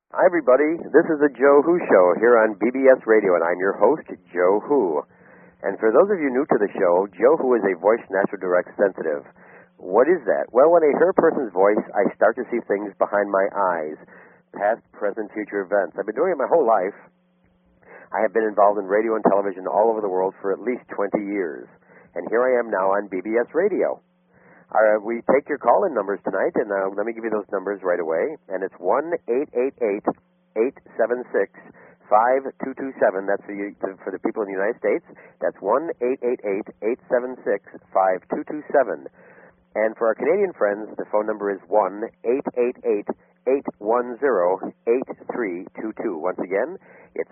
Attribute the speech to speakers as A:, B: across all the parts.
A: Hi, everybody. This is the Joe Who Show here on BBS Radio, and I'm your host, Joe Who. And for those of you new to the show, Joe Who is a voice natural direct sensitive. What is that? Well, when I hear a person's voice, I start to see things behind my eyes, past, present, future events. I've been doing it my whole life. I have been involved in radio and television all over the world for at least 20 years. And here I am now on BBS Radio. We take your call-in numbers tonight, and let me give you those numbers right away. And it's 1-888-876-5227. That's for the people in the United States. That's 1-888-876-5227. And for our Canadian friends, the phone number is 1-888-810-8322. Once again, it's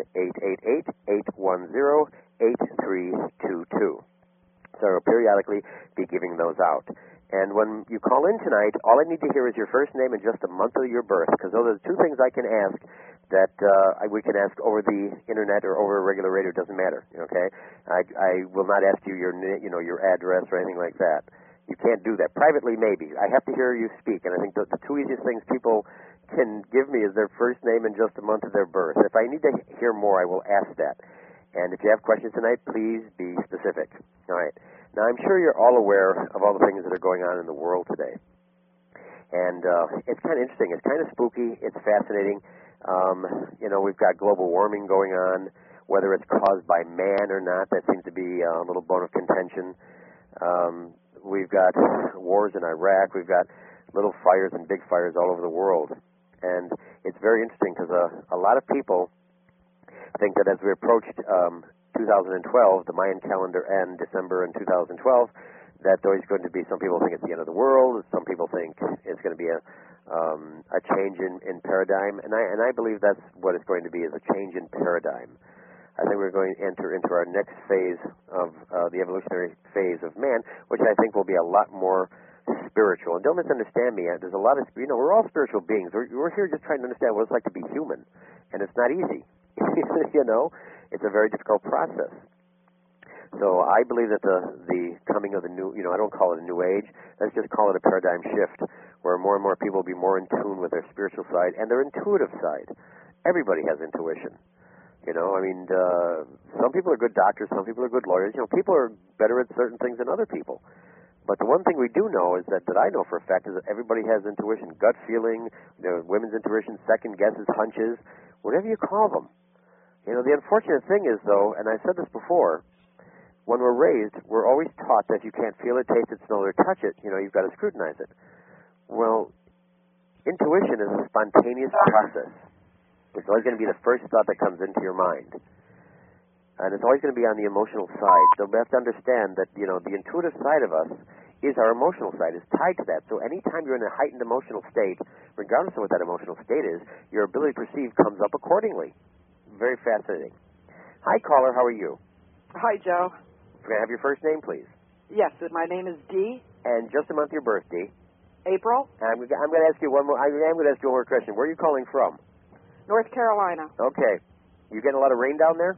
A: 1-888-810-8322. So I'll periodically be giving those out. And when you call in tonight, all I need to hear is your first name and just a month of your birth, because those are the two things I can ask that we can ask over the internet or over regular radio. It doesn't matter, okay? I will not ask you your address or anything like that. You can't do that. Privately, maybe. I have to hear you speak, and I think the two easiest things people can give me is their first name and just a month of their birth. If I need to hear more, I will ask that. And if you have questions tonight, please be specific. All right. Now, I'm sure you're all aware of all the things that are going on in the world today. And it's kind of interesting. It's kind of spooky. It's fascinating. We've got global warming going on, whether it's caused by man or not. That seems to be a little bone of contention. We've got wars in Iraq. We've got little fires and big fires all over the world. And it's very interesting because a lot of people think that as we approached 2012, the Mayan calendar end December in 2012, that there's going to be, some people think it's the end of the world, some people think it's going to be a change in paradigm, and I believe that's what it's going to be, is a change in paradigm. I think we're going to enter into our next phase of the evolutionary phase of man, which I think will be a lot more spiritual. And don't misunderstand me. There's a lot of, we're all spiritual beings. We're here just trying to understand what it's like to be human, and it's not easy. It's a very difficult process. So I believe that the coming of the new, I don't call it a new age, let's just call it a paradigm shift, where more and more people will be more in tune with their spiritual side and their intuitive side. Everybody has intuition. Some people are good doctors, some people are good lawyers. People are better at certain things than other people. But the one thing we do know is that I know for a fact is that everybody has intuition, gut feeling, women's intuition, second guesses, hunches, whatever you call them. The unfortunate thing is, though, and I've said this before, when we're raised, we're always taught that if you can't feel it, taste it, smell it, or touch it, you've got to scrutinize it. Well, intuition is a spontaneous process. It's always going to be the first thought that comes into your mind. And it's always going to be on the emotional side. So we have to understand that, the intuitive side of us is our emotional side, is tied to that. So anytime you're in a heightened emotional state, regardless of what that emotional state is, your ability to perceive comes up accordingly. Very fascinating. Hi, caller. How are you?
B: Hi, Joe.
A: Can I have your first name, please?
B: Yes, my name is Dee.
A: And just a month of your birth, Dee.
B: April.
A: I'm going to ask you one more. I am going to ask you one more question. Where are you calling from?
B: North Carolina.
A: Okay. You getting a lot of rain down there?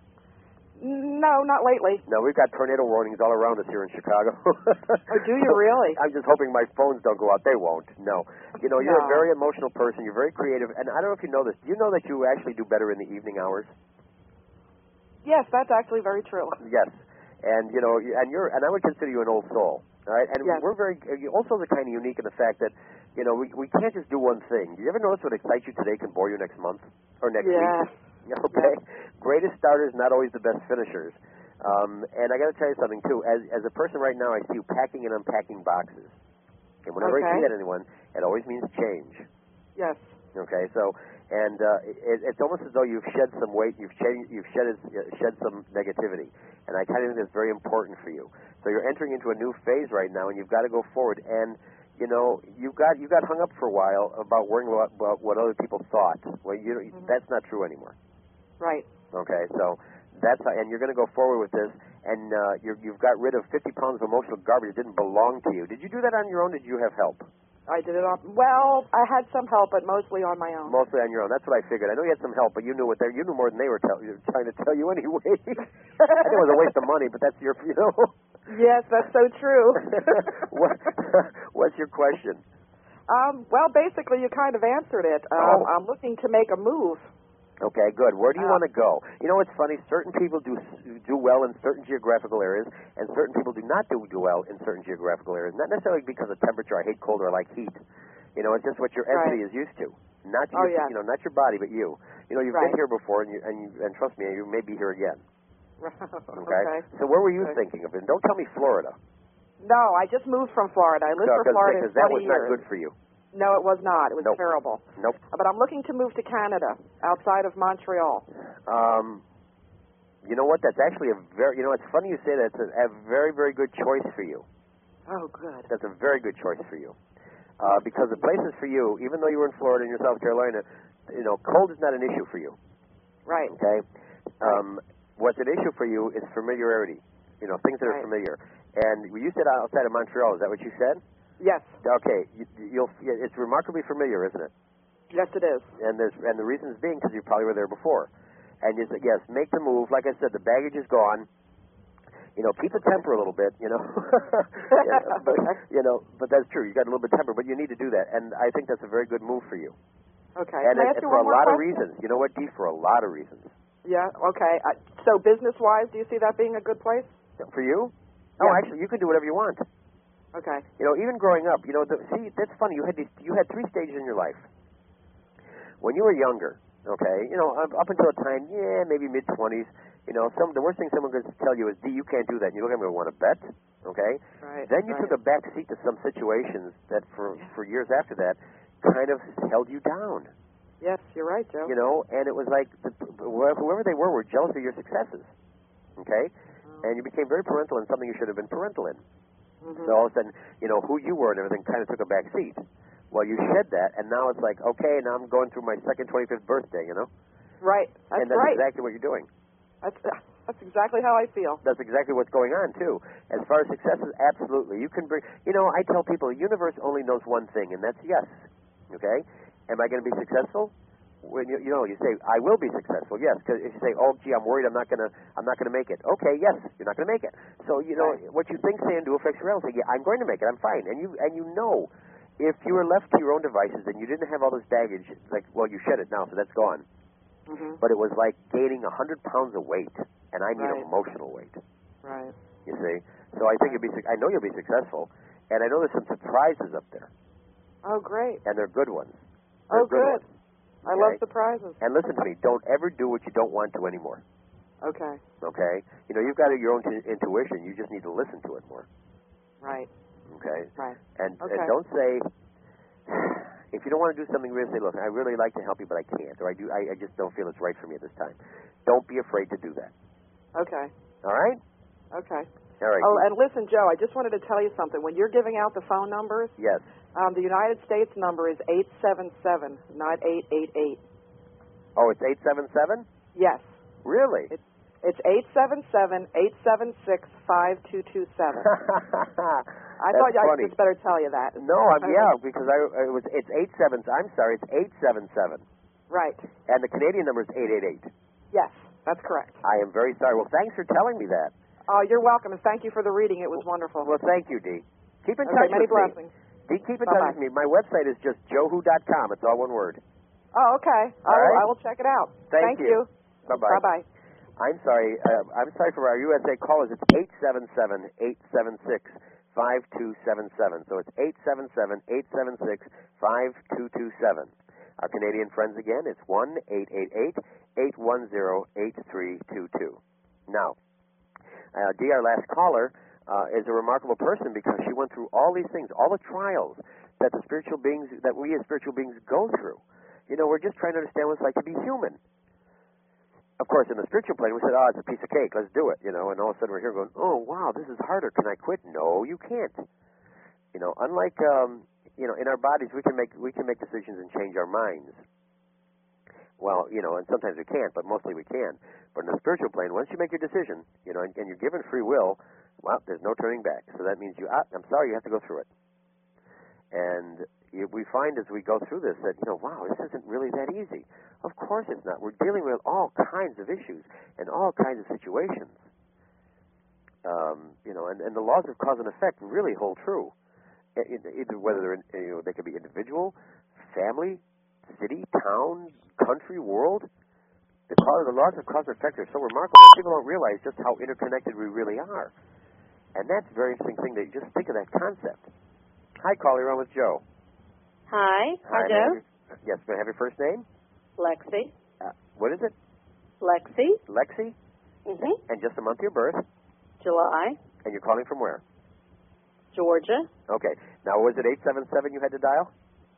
B: No, not lately.
A: No, we've got tornado warnings all around us here in Chicago.
B: Oh, do you really?
A: I'm just hoping my phones don't go out. They won't. No. You're a very emotional person. You're very creative. And I don't know if you know this. Do you know that you actually do better in the evening hours?
B: Yes, that's actually very true.
A: Yes. And, and I would consider you an old soul. All right? And
B: yes.
A: Old souls are kind of unique in the fact that, we can't just do one thing. You ever notice what excites you today can bore you next month or next week? Okay.
B: Yeah.
A: Greatest starters, not always the best finishers. And I got to tell you something too. As a person right now, I see you packing and unpacking boxes. And whenever I see that in anyone, it always means change.
B: Yes.
A: Okay. So, and it's almost as though you've shed some weight. You've shed some negativity. And I kind of think that's very important for you. So you're entering into a new phase right now, and you've got to go forward. And you got hung up for a while about worrying about what other people thought. Well, that's not true anymore.
B: Right.
A: Okay, so that's how, and you're going to go forward with this, and you've got rid of 50 pounds of emotional garbage that didn't belong to you. Did you do that on your own? Did you have help?
B: I did it on, well, I had some help, but mostly on my own.
A: Mostly on your own. That's what I figured. I know you had some help, but you knew you knew more than they were trying to tell you anyway. I think it was a waste of money, but that's your, you know.
B: Yes, that's so true.
A: What's your question?
B: Well, basically, you kind of answered it. I'm looking to make a move.
A: Okay, good. Where do you want to go? You know, it's funny. Certain people do well in certain geographical areas, and certain people do not do well in certain geographical areas. Not necessarily because of temperature. I hate cold or I like heat. You know, it's just what your entity is used to. Not your, you know, not your body, but you. You know, you've been here before, and trust me, you may be here again. Okay. So where were you thinking of? And don't tell me Florida.
B: No, I just moved from Florida. I lived for Florida for 20 years.
A: Because that was not good for you.
B: No, it was not. It was terrible.
A: Nope.
B: But I'm looking to move to Canada, outside of Montreal.
A: You know what? That's actually a very, you know, it's funny you say that. It's a very, very good choice for you.
B: Oh, good.
A: That's a very good choice for you. Because the places for you, even though you were in Florida and you're South Carolina, you know, cold is not an issue for you.
B: Right.
A: Okay? What's an issue for you is familiarity. You know, things that are familiar. And you said outside of Montreal. Is that what you said?
B: Yes.
A: Okay, it's remarkably familiar, isn't it?
B: Yes, it is.
A: And the reasons being because you probably were there before. And you said, yes, make the move. Like I said, the baggage is gone. You know, keep the temper a little bit. You know, but that's true. You got a little bit of temper, but you need to do that. And I think that's a very good move for you.
B: Okay.
A: And for a lot of reasons. You know what, Dee? For a lot of reasons.
B: Yeah. Okay. So business-wise, do you see that being a good place?
A: For you? Oh, actually, you can do whatever you want.
B: Okay.
A: You know, even growing up, you know, see, that's funny. You had three stages in your life. When you were younger, okay, you know, up until a time, maybe mid-20s, you know, the worst thing someone could tell you is, D, you can't do that. And you look at me and want to bet, okay?
B: Right.
A: Then you took a back seat to some situations that for years after that kind of held you down.
B: Yes, you're right, Joe.
A: You know, and it was like whoever they were jealous of your successes, okay? And you became very parental in something you should have been parental in. So all of a sudden, you know, who you were and everything kind of took a back seat. Well, you shed that, and now it's like, okay, now I'm going through my second 25th birthday, you know?
B: Right.
A: That's exactly what you're doing.
B: That's exactly how I feel.
A: That's exactly what's going on, too. As far as successes, absolutely. You can bring, you know, I tell people the universe only knows one thing, and that's yes. Okay? Am I going to be successful? When you say I will be successful, yes. Because if you say, oh, gee, I'm worried, I'm not gonna make it. Okay, yes, you're not gonna make it. So you know what you think, say, and do affects reality. Yeah, I'm going to make it. I'm fine. And you know, if you were left to your own devices and you didn't have all this baggage, like, well, you shed it now, so that's gone. But it was like gaining 100 pounds of weight, and I mean emotional weight.
B: Right.
A: You see, so I think I know you'll be successful, and I know there's some surprises up there.
B: Oh, great.
A: And they're good ones.
B: Oh, good. I love surprises.
A: And listen to me, don't ever do what you don't want to anymore.
B: Okay.
A: Okay? You know, you've got your own intuition. You just need to listen to it more.
B: Right.
A: Okay?
B: Right.
A: And don't say, if you don't want to do something, really say, look, I really like to help you, but I can't. Or I just don't feel it's right for me at this time. Don't be afraid to do that.
B: Okay.
A: All right?
B: Okay.
A: All right.
B: Oh, and listen, Joe, I just wanted to tell you something. When you're giving out the phone numbers,
A: yes.
B: The United States number is 877, not 888.
A: Oh, it's 877?
B: Yes.
A: Really?
B: It's 877-876-5227. I thought I just better tell you that.
A: No, because it's 87. I'm sorry, it's 877.
B: Right.
A: And the Canadian number is 888.
B: Yes, that's correct.
A: I am very sorry. Well, thanks for telling me that.
B: Oh, you're welcome, and thank you for the reading. It was wonderful.
A: Well, thank you, Dee. Keep in touch
B: many
A: with
B: blessings.
A: me. Dee, keep in touch with me. My website is just joewho.com. It's all one word.
B: Oh, okay. I will check it out. Thank you.
A: Bye-bye.
B: Bye-bye.
A: I'm sorry for our USA callers. It's 877-876-5277. So it's 877-876-5227. Our Canadian friends again, it's 1-888-810-8322. Now, Dee, our last caller, is a remarkable person because she went through all these things, all the trials that we as spiritual beings go through. You know, we're just trying to understand what it's like to be human. Of course, in the spiritual plane, we said, oh, it's a piece of cake, let's do it, you know, and all of a sudden we're here going, oh, wow, this is harder, can I quit? No, you can't. You know, unlike, you know, in our bodies, we can make decisions and change our minds. Well, you know, and sometimes we can't, but mostly we can. But in the spiritual plane, once you make your decision, you know, and you're given free will, well, there's no turning back. So that means I'm sorry, you have to go through it. And we find as we go through this that, you know, wow, this isn't really that easy. Of course it's not. We're dealing with all kinds of issues and all kinds of situations. You know, and the laws of cause and effect really hold true. either whether they're they could be individual, family, city, town, country, world. The laws of cause and effect are so remarkable that people don't realize just how interconnected we really are. And that's a very interesting thing that you just think of that concept. Hi, caller, you're on with Joe.
C: Hi. Hi, Joe.
A: Yes, may I have your first name?
C: Lexi.
A: What is it?
C: Lexi.
A: Lexi?
C: Mm-hmm.
A: And just the month of your birth?
C: July.
A: And you're calling from where?
C: Georgia.
A: Okay. Now, was it 877 you had to dial?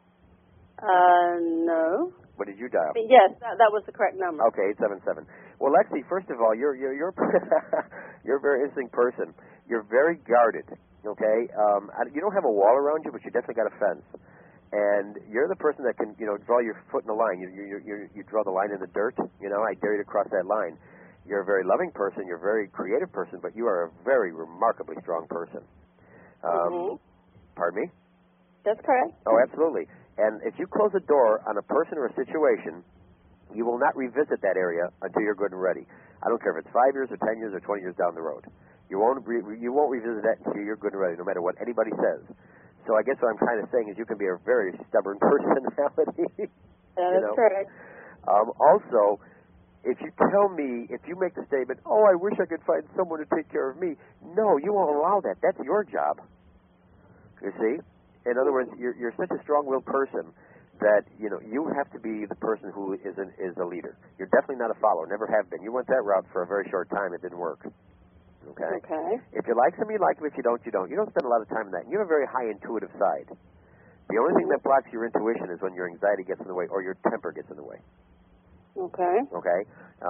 C: No.
A: What did you dial?
C: Yes, that was the correct number.
A: Okay, 877. Well, Lexi, first of all, you're you're a very interesting person. You're very guarded. Okay, you don't have a wall around you, but you definitely got a fence. And you're the person that can, draw your foot in the line. You draw the line in the dirt. I dare you to cross that line. You're a very loving person. You're a very creative person, but you are a very remarkably strong person. Pardon me?
C: That's correct.
A: Oh, absolutely. And if you close the door on a person or a situation, you will not revisit that area until you're good and ready. I don't care if it's 5 years or 10 years or 20 years down the road. You won't revisit that until you're good and ready, no matter what anybody says. So I guess what I'm kind of saying is you can be a very stubborn personality.
C: That is correct.
A: Also, if you make the statement, oh, I wish I could find someone to take care of me, no, you won't allow that. That's your job. You see? In other words, you're such a strong-willed person that, you have to be the person who is a leader. You're definitely not a follower, never have been. You went that route for a very short time. It didn't work. Okay? If you like them, you like them. If you don't, you don't. You don't spend a lot of time in that. And you have a very high intuitive side. The only thing that blocks your intuition is when your anxiety gets in the way or your temper gets in the way.
C: Okay.
A: Okay?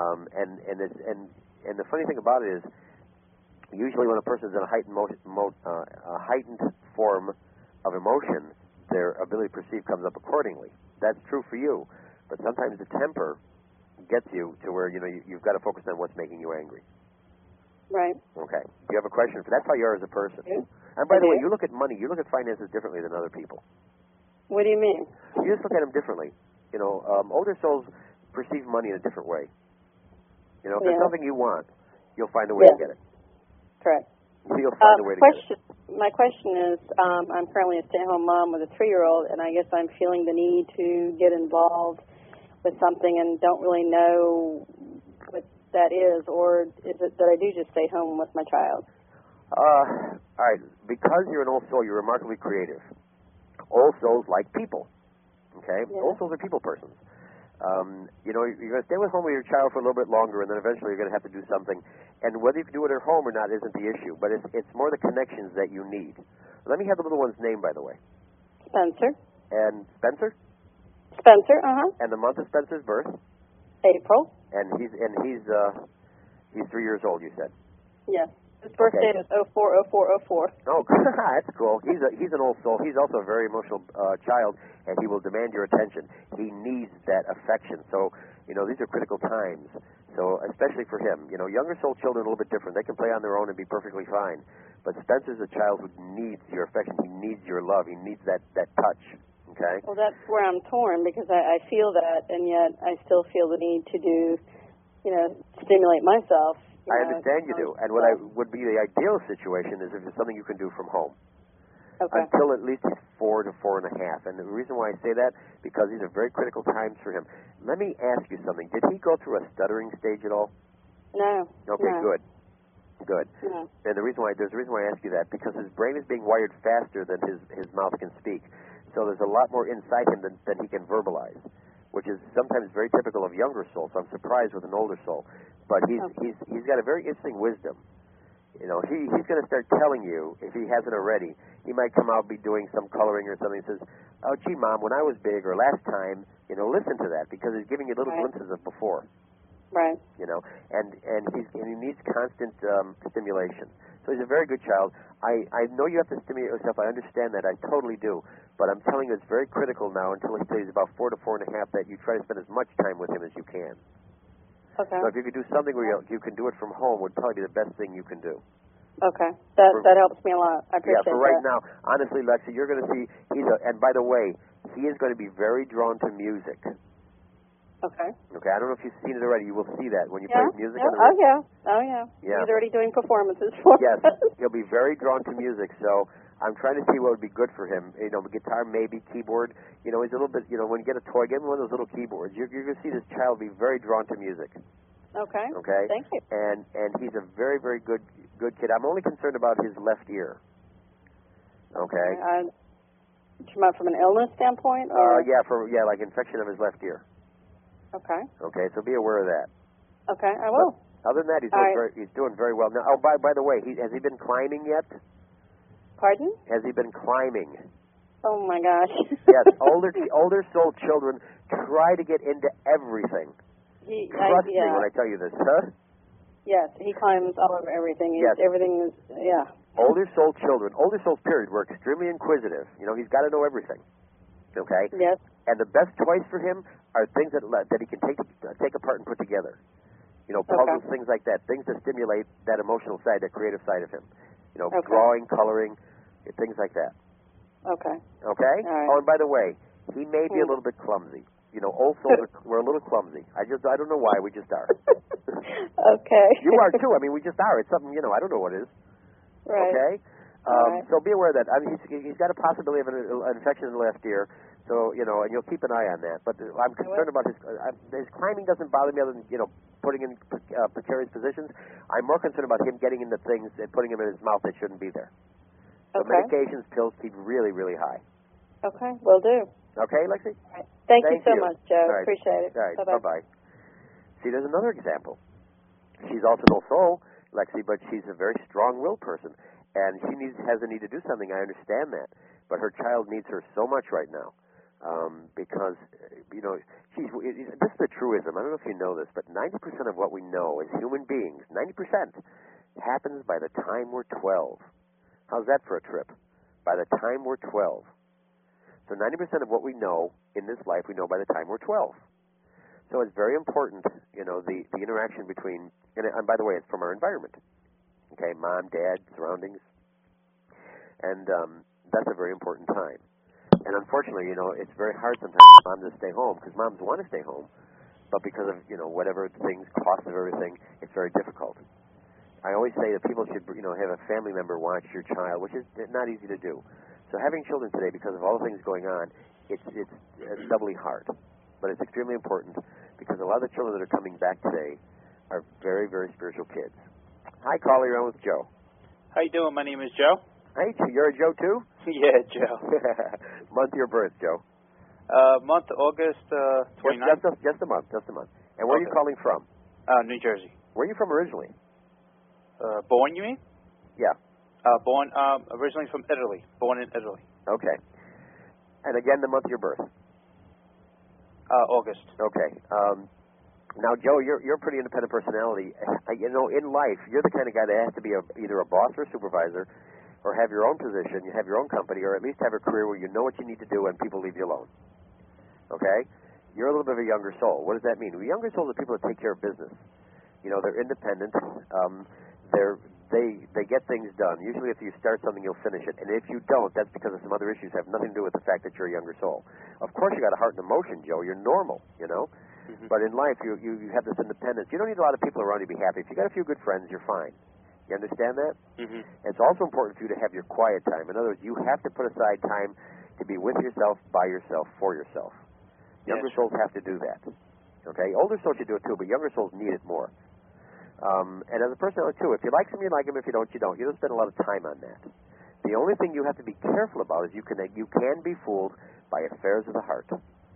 A: And the funny thing about it is, usually when a person's in a heightened form of emotion, their ability to perceive comes up accordingly. That's true for you. But sometimes the temper gets you to where, you've got to focus on what's making you angry.
C: Right.
A: Okay. Do you have a question? That's how you are as a person. And by the way, you look at money, you look at finances differently than other people.
C: What do you mean?
A: You just look at them differently. Older souls perceive money in a different way. If there's something you want, you'll find a way to get it.
C: Correct.
A: You'll find a way to get it.
C: My question is, I'm currently a stay-at-home mom with a 3-year-old, and I guess I'm feeling the need to get involved with something and don't really know what that is, or is it that I do just stay home with my child?
A: All right. Because you're an old soul, you're remarkably creative. Old souls like people. Okay? Yeah. Old souls are people persons. You're going to stay with home with your child for a little bit longer, and then eventually you're going to have to do something. And whether you can do it at home or not isn't the issue, but it's more the connections that you need. Let me have the little one's name, by the way.
C: Spencer.
A: And Spencer?
C: Spencer,
A: And the month of Spencer's birth?
C: April.
A: And he's 3 years old, you said?
C: Yes. His birthday is 040404.
A: Oh, that's cool. He's an old soul. He's also a very emotional child, and he will demand your attention. He needs that affection. So, these are critical times. So, especially for him. Younger soul children are a little bit different. They can play on their own and be perfectly fine. But Spencer's a child who needs your affection. He needs your love. He needs that touch. Okay?
C: Well, that's where I'm torn, because I feel that, and yet I still feel the need to do, stimulate myself.
A: I understand you do. And what would be the ideal situation is if it's something you can do from home.
C: Okay.
A: Until at least he's 4 to 4.5. And the reason why I say that, because these are very critical times for him. Let me ask you something. Did he go through a stuttering stage at all?
C: No.
A: Okay,
C: no.
A: Good.
C: No.
A: And there's a reason why I ask you that, because his brain is being wired faster than his mouth can speak. So there's a lot more inside him than he can verbalize, which is sometimes very typical of younger souls. So I'm surprised with an older soul. But he's got a very interesting wisdom. He's going to start telling you, if he hasn't already, he might come out and be doing some coloring or something. He says, oh, gee, Mom, when I was big, or last time, listen to that, because he's giving you little glimpses of before.
C: Right.
A: And he needs constant stimulation. So he's a very good child. I know you have to stimulate yourself. I understand that. I totally do. But I'm telling you, it's very critical now until he's about 4 to 4.5 that you try to spend as much time with him as you can.
C: Okay.
A: So if you could do something where you can do it from home, would probably be the best thing you can do.
C: Okay. That helps me a lot. I appreciate that.
A: Yeah, for right now, honestly, Lexi, you're going to see, and by the way, he is going to be very drawn to music.
C: Okay.
A: Okay, I don't know if you've seen it already. You will see that when you play music.
C: Oh, yeah. Oh, yeah.
A: Yeah.
C: He's already doing performances for
A: Yes,
C: us.
A: he'll be very drawn to music, so I'm trying to see what would be good for him. You know, guitar, maybe, keyboard. You know, he's a little bit, you know, when you get a toy, give him one of those little keyboards. You're going to see this child be very drawn to music.
C: Okay.
A: Okay?
C: Thank you.
A: And he's a very, very good kid. I'm only concerned about his left ear. Okay?
C: From an illness standpoint? Or?
A: Yeah, like infection of his left ear.
C: Okay.
A: Okay, so be aware of that.
C: Okay, I will.
A: But other than that, he's doing very well. Now, by the way, has he been climbing yet?
C: Pardon?
A: Has he been climbing?
C: Oh my gosh.
A: Yes, older soul children try to get into everything. Trust me when I tell you this, huh?
C: Yes, he climbs all over everything. Everything is,
A: Older soul children, older souls period, were extremely inquisitive. You know, he's got to know everything. Okay?
C: Yes.
A: And the best toys for him are things that he can take apart and put together. You know, puzzles, things like that. Things that stimulate that emotional side, that creative side of him. You know, drawing, coloring, things like that.
C: Okay.
A: Okay?
C: Right.
A: Oh, and by the way, he may be a little bit clumsy. You know, old souls we're a little clumsy. I don't know why, we just are.
C: Okay.
A: You are too. I mean, we just are. It's something, you know, I don't know what it is.
C: Right.
A: Okay?
C: Right.
A: So be aware of that. I mean, he's got a possibility of an infection in the left ear. So, you know, and you'll keep an eye on that. But I'm concerned about his climbing doesn't bother me other than, you know, putting in precarious positions. I'm more concerned about him getting into things and putting them in his mouth that shouldn't be there. So medications, pills keep really, really high.
C: Okay, will do.
A: Okay, Lexi?
C: Right. Thank you so much, Joe.
A: Right.
C: Appreciate it.
A: All right,
C: Bye-bye.
A: bye-bye. See, there's another example. She's also no soul, Lexi, but she's a very strong-willed person. And she has a need to do something. I understand that. But her child needs her so much right now. Because, you know, this is a truism. I don't know if you know this, but 90% of what we know as human beings, 90%, happens by the time we're 12. How's that for a trip? By the time we're 12. So 90% of what we know in this life, we know by the time we're 12. So it's very important, you know, the interaction between, and by the way, it's from our environment. Okay, mom, dad, surroundings. And that's a very important time. And unfortunately, you know, it's very hard sometimes for mom to stay home because moms want to stay home. But because of, you know, whatever things, cost of everything, it's very difficult. I always say that people should, you know, have a family member watch your child, which is not easy to do. So having children today, because of all the things going on, it's doubly hard. But it's extremely important because a lot of the children that are coming back today are very, very spiritual kids. Hi, caller, you're on with Joe.
D: How you doing? My name is Joe.
A: Hey, you're a Joe too?
D: Yeah, Joe.
A: Month of your birth, Joe?
D: Month August 29th.
A: Just a month. And where are you calling from?
D: New Jersey.
A: Where are you from originally?
D: Born, you mean?
A: Yeah.
D: Born originally from Italy. Born in Italy.
A: Okay. And again, the month of your birth?
D: August.
A: Okay. Now, Joe, you're a pretty independent personality. You know, in life, you're the kind of guy that has to be either a boss or a supervisor, or have your own position, you have your own company, or at least have a career where you know what you need to do and people leave you alone. Okay? You're a little bit of a younger soul. What does that mean? Well, younger souls are people that take care of business. You know, they're independent. They get things done. Usually if you start something, you'll finish it. And if you don't, that's because of some other issues that have nothing to do with the fact that you're a younger soul. Of course you got a heart and emotion, Joe. You're normal, you know. Mm-hmm. But in life, you have this independence. You don't need a lot of people around you to be happy. If you got a few good friends, you're fine. You understand that?
D: Mm-hmm.
A: It's also important for you to have your quiet time. In other words, you have to put aside time to be with yourself, by yourself, for yourself. Younger souls have to do that. Okay? Older souls should do it too, but younger souls need it more. And as a personality too, if you like them, you like them. If you don't, you don't. You don't spend a lot of time on that. The only thing you have to be careful about is you can be fooled by affairs of the heart.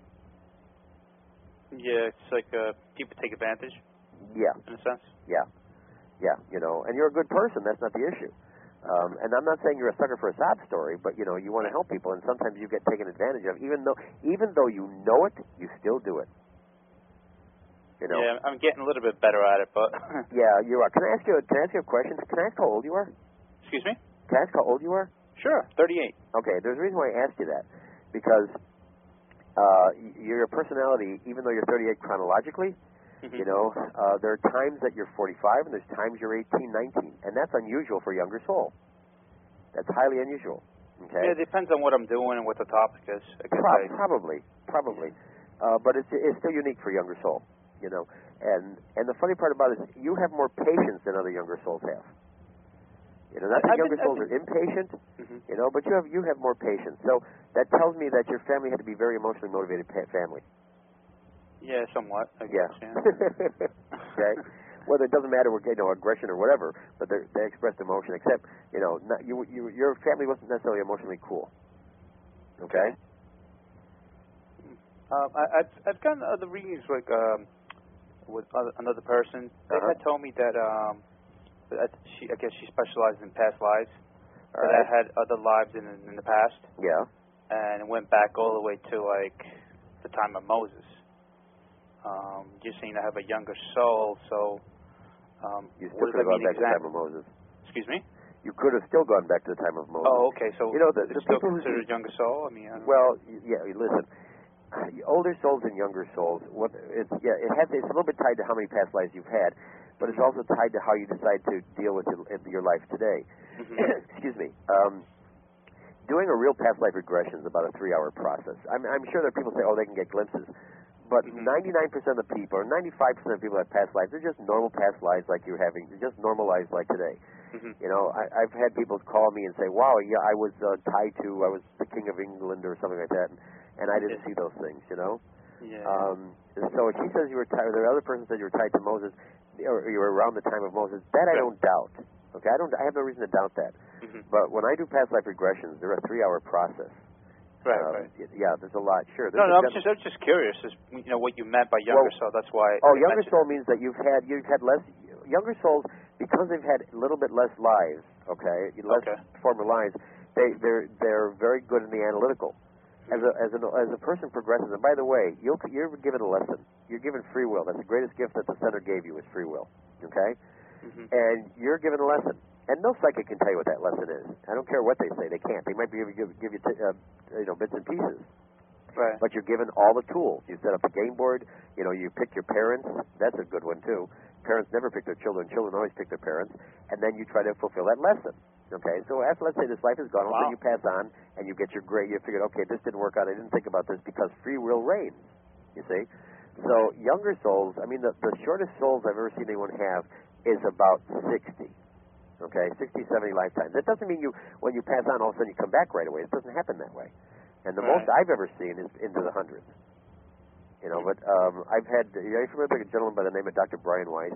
D: Yeah, it's like people take advantage.
A: Yeah.
D: In a sense.
A: Yeah. Yeah, you know, and you're a good person. That's not the issue. And I'm not saying you're a sucker for a sob story, but, you know, you want to help people, and sometimes you get taken advantage of. Even though you know it, you still do it. You know?
D: Yeah, I'm getting a little bit better at it, but...
A: Yeah, you are. Can I ask you a question? Can I ask how old you are?
D: Excuse me?
A: Can I ask how old you are?
D: Sure, 38.
A: Okay, there's a reason why I asked you that. Because your personality, even though you're 38 chronologically, mm-hmm. you know, there are times that you're 45 and there's times you're 18, 19. And that's unusual for a younger soul. That's highly unusual. Okay?
D: Yeah, it depends on what I'm doing and what the topic is.
A: Probably. but it's still unique for younger soul, you know. And the funny part about it is you have more patience than other younger souls have. You know, not that younger souls are impatient, you know, but you have more patience. So that tells me that your family had to be very emotionally motivated family.
D: Yeah, somewhat. I guess, yeah.
A: Okay. Well, it doesn't matter, you know, aggression or whatever, but they expressed emotion. Except, you know, your family wasn't necessarily emotionally cool. Okay.
D: I've gotten other readings like with another person. They had told me that I guess she specialized in past lives. That I had other lives in the past.
A: Yeah.
D: And went back all the way to like the time of Moses. You're saying I have a younger soul, so
A: you still could have gone back to the time of Moses.
D: Excuse me?
A: You could have still gone back to the time of Moses.
D: Oh, okay. So
A: you know, the
D: still
A: people
D: considered younger soul? I mean,
A: well, yeah. Listen, older souls and younger souls. It's a little bit tied to how many past lives you've had, but it's also tied to how you decide to deal with your life today. Excuse me. Doing a real past life regression is about a 3-hour process. I'm sure that people say, oh, they can get glimpses. But 99% of the people, or 95% of people that have past lives, they're just normal past lives like you're having. They're just normal lives like today. You know, I've had people call me and say, wow, yeah, I was tied to, I was the King of England or something like that, and I didn't see those things, you know?
D: Yeah.
A: So if she says you were tied, or the other person says you were tied to Moses, or you were around the time of Moses, that I don't doubt. Okay, I have no reason to doubt that. But when I do past life regressions, they're a 3-hour process.
D: Right.
A: Yeah, there's a lot. Sure.
D: No, I was just curious. You know what you meant by younger soul. That's why.
A: Oh, younger soul means that you've had less. Younger souls, because they've had a little bit less lives. Okay, less former lives. They're very good in the analytical. As a person progresses, and by the way, you're given a lesson. You're given free will. That's the greatest gift that the center gave you is free will. Okay, and you're given a lesson. And no psychic can tell you what that lesson is. I don't care what they say; they can't. They might give you bits and pieces.
D: Right.
A: But you're given all the tools. You set up the game board. You know, you pick your parents. That's a good one too. Parents never pick their children. Children always pick their parents. And then you try to fulfill that lesson. Okay. So after, let's say this life is gone, you pass on and you get your grade. You figured, okay, this didn't work out. I didn't think about this because free will reigns. You see. So younger souls. I mean, the shortest souls I've ever seen anyone have is about 60. Okay, 60, 70 lifetimes. That doesn't mean when you pass on, all of a sudden you come back right away. It doesn't happen that way. And the most I've ever seen is into the hundreds. You know, but I've had, are you familiar with a gentleman by the name of Dr. Brian Weiss?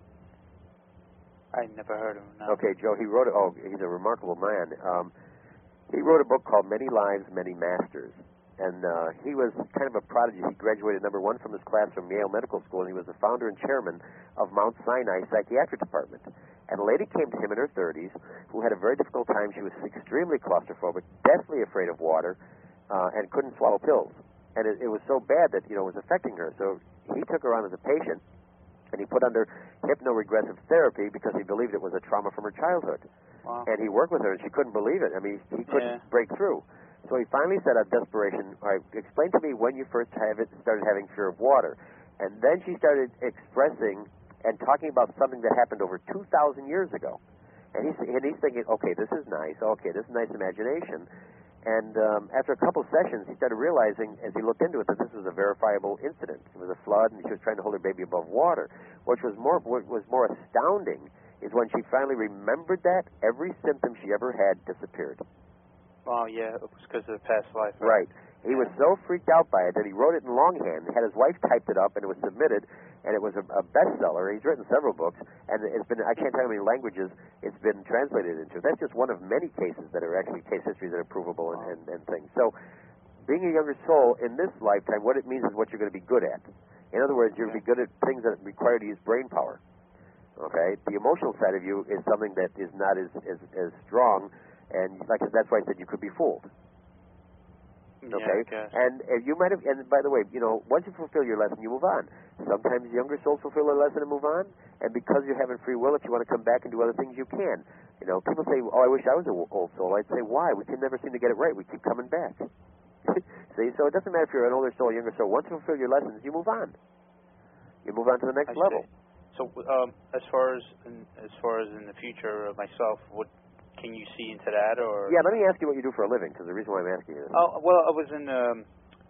D: I never heard of him, no.
A: Okay, Joe, he's a remarkable man. He wrote a book called Many Lives, Many Masters. And he was kind of a prodigy. He graduated #1 from his class from Yale Medical School, and he was the founder and chairman of Mount Sinai Psychiatric Department. And a lady came to him in her 30s who had a very difficult time. She was extremely claustrophobic, deathly afraid of water, and couldn't swallow pills. And it was so bad that, you know, it was affecting her. So he took her on as a patient, and he put under hypno-regressive therapy because he believed it was a trauma from her childhood.
D: Wow.
A: And he worked with her, and she couldn't believe it. I mean, he couldn't break through. So he finally said out of desperation, all right, explain to me when you first started having fear of water. And then she started expressing and talking about something that happened over 2,000 years ago. And he's thinking, okay, this is nice. Okay, this is nice imagination. And after a couple of sessions, he started realizing, as he looked into it, that this was a verifiable incident. It was a flood, and she was trying to hold her baby above water. What was more astounding is when she finally remembered that, every symptom she ever had disappeared.
D: Oh, yeah, it was because of the past life.
A: Right. He was so freaked out by it that he wrote it in longhand. He had his wife typed it up, and it was submitted, and it was a bestseller. He's written several books, and it's been, I can't tell you how many languages it's been translated into. That's just one of many cases that are actually case histories that are provable and things. So being a younger soul in this lifetime, what it means is what you're going to be good at. In other words, you're going to be good at things that require to use brain power. Okay? The emotional side of you is something that is not as strong, and like that's why I said you could be fooled. Okay,
D: yeah,
A: and you might have. And by the way, you know, once you fulfill your lesson, you move on. Sometimes younger souls fulfill their lesson and move on, and because you're having free will, if you want to come back and do other things, you can. You know, people say, "Oh, I wish I was an old soul." I'd say, "Why? We can never seem to get it right. We keep coming back." See, so it doesn't matter if you're an older soul, or younger soul. Once you fulfill your lessons, you move on. You move on to the next level.
D: So, as far as in the future of myself, can you see into that, or?
A: Yeah, let me ask you what you do for a living, because the reason why I'm asking you this.
D: Oh, well, I was in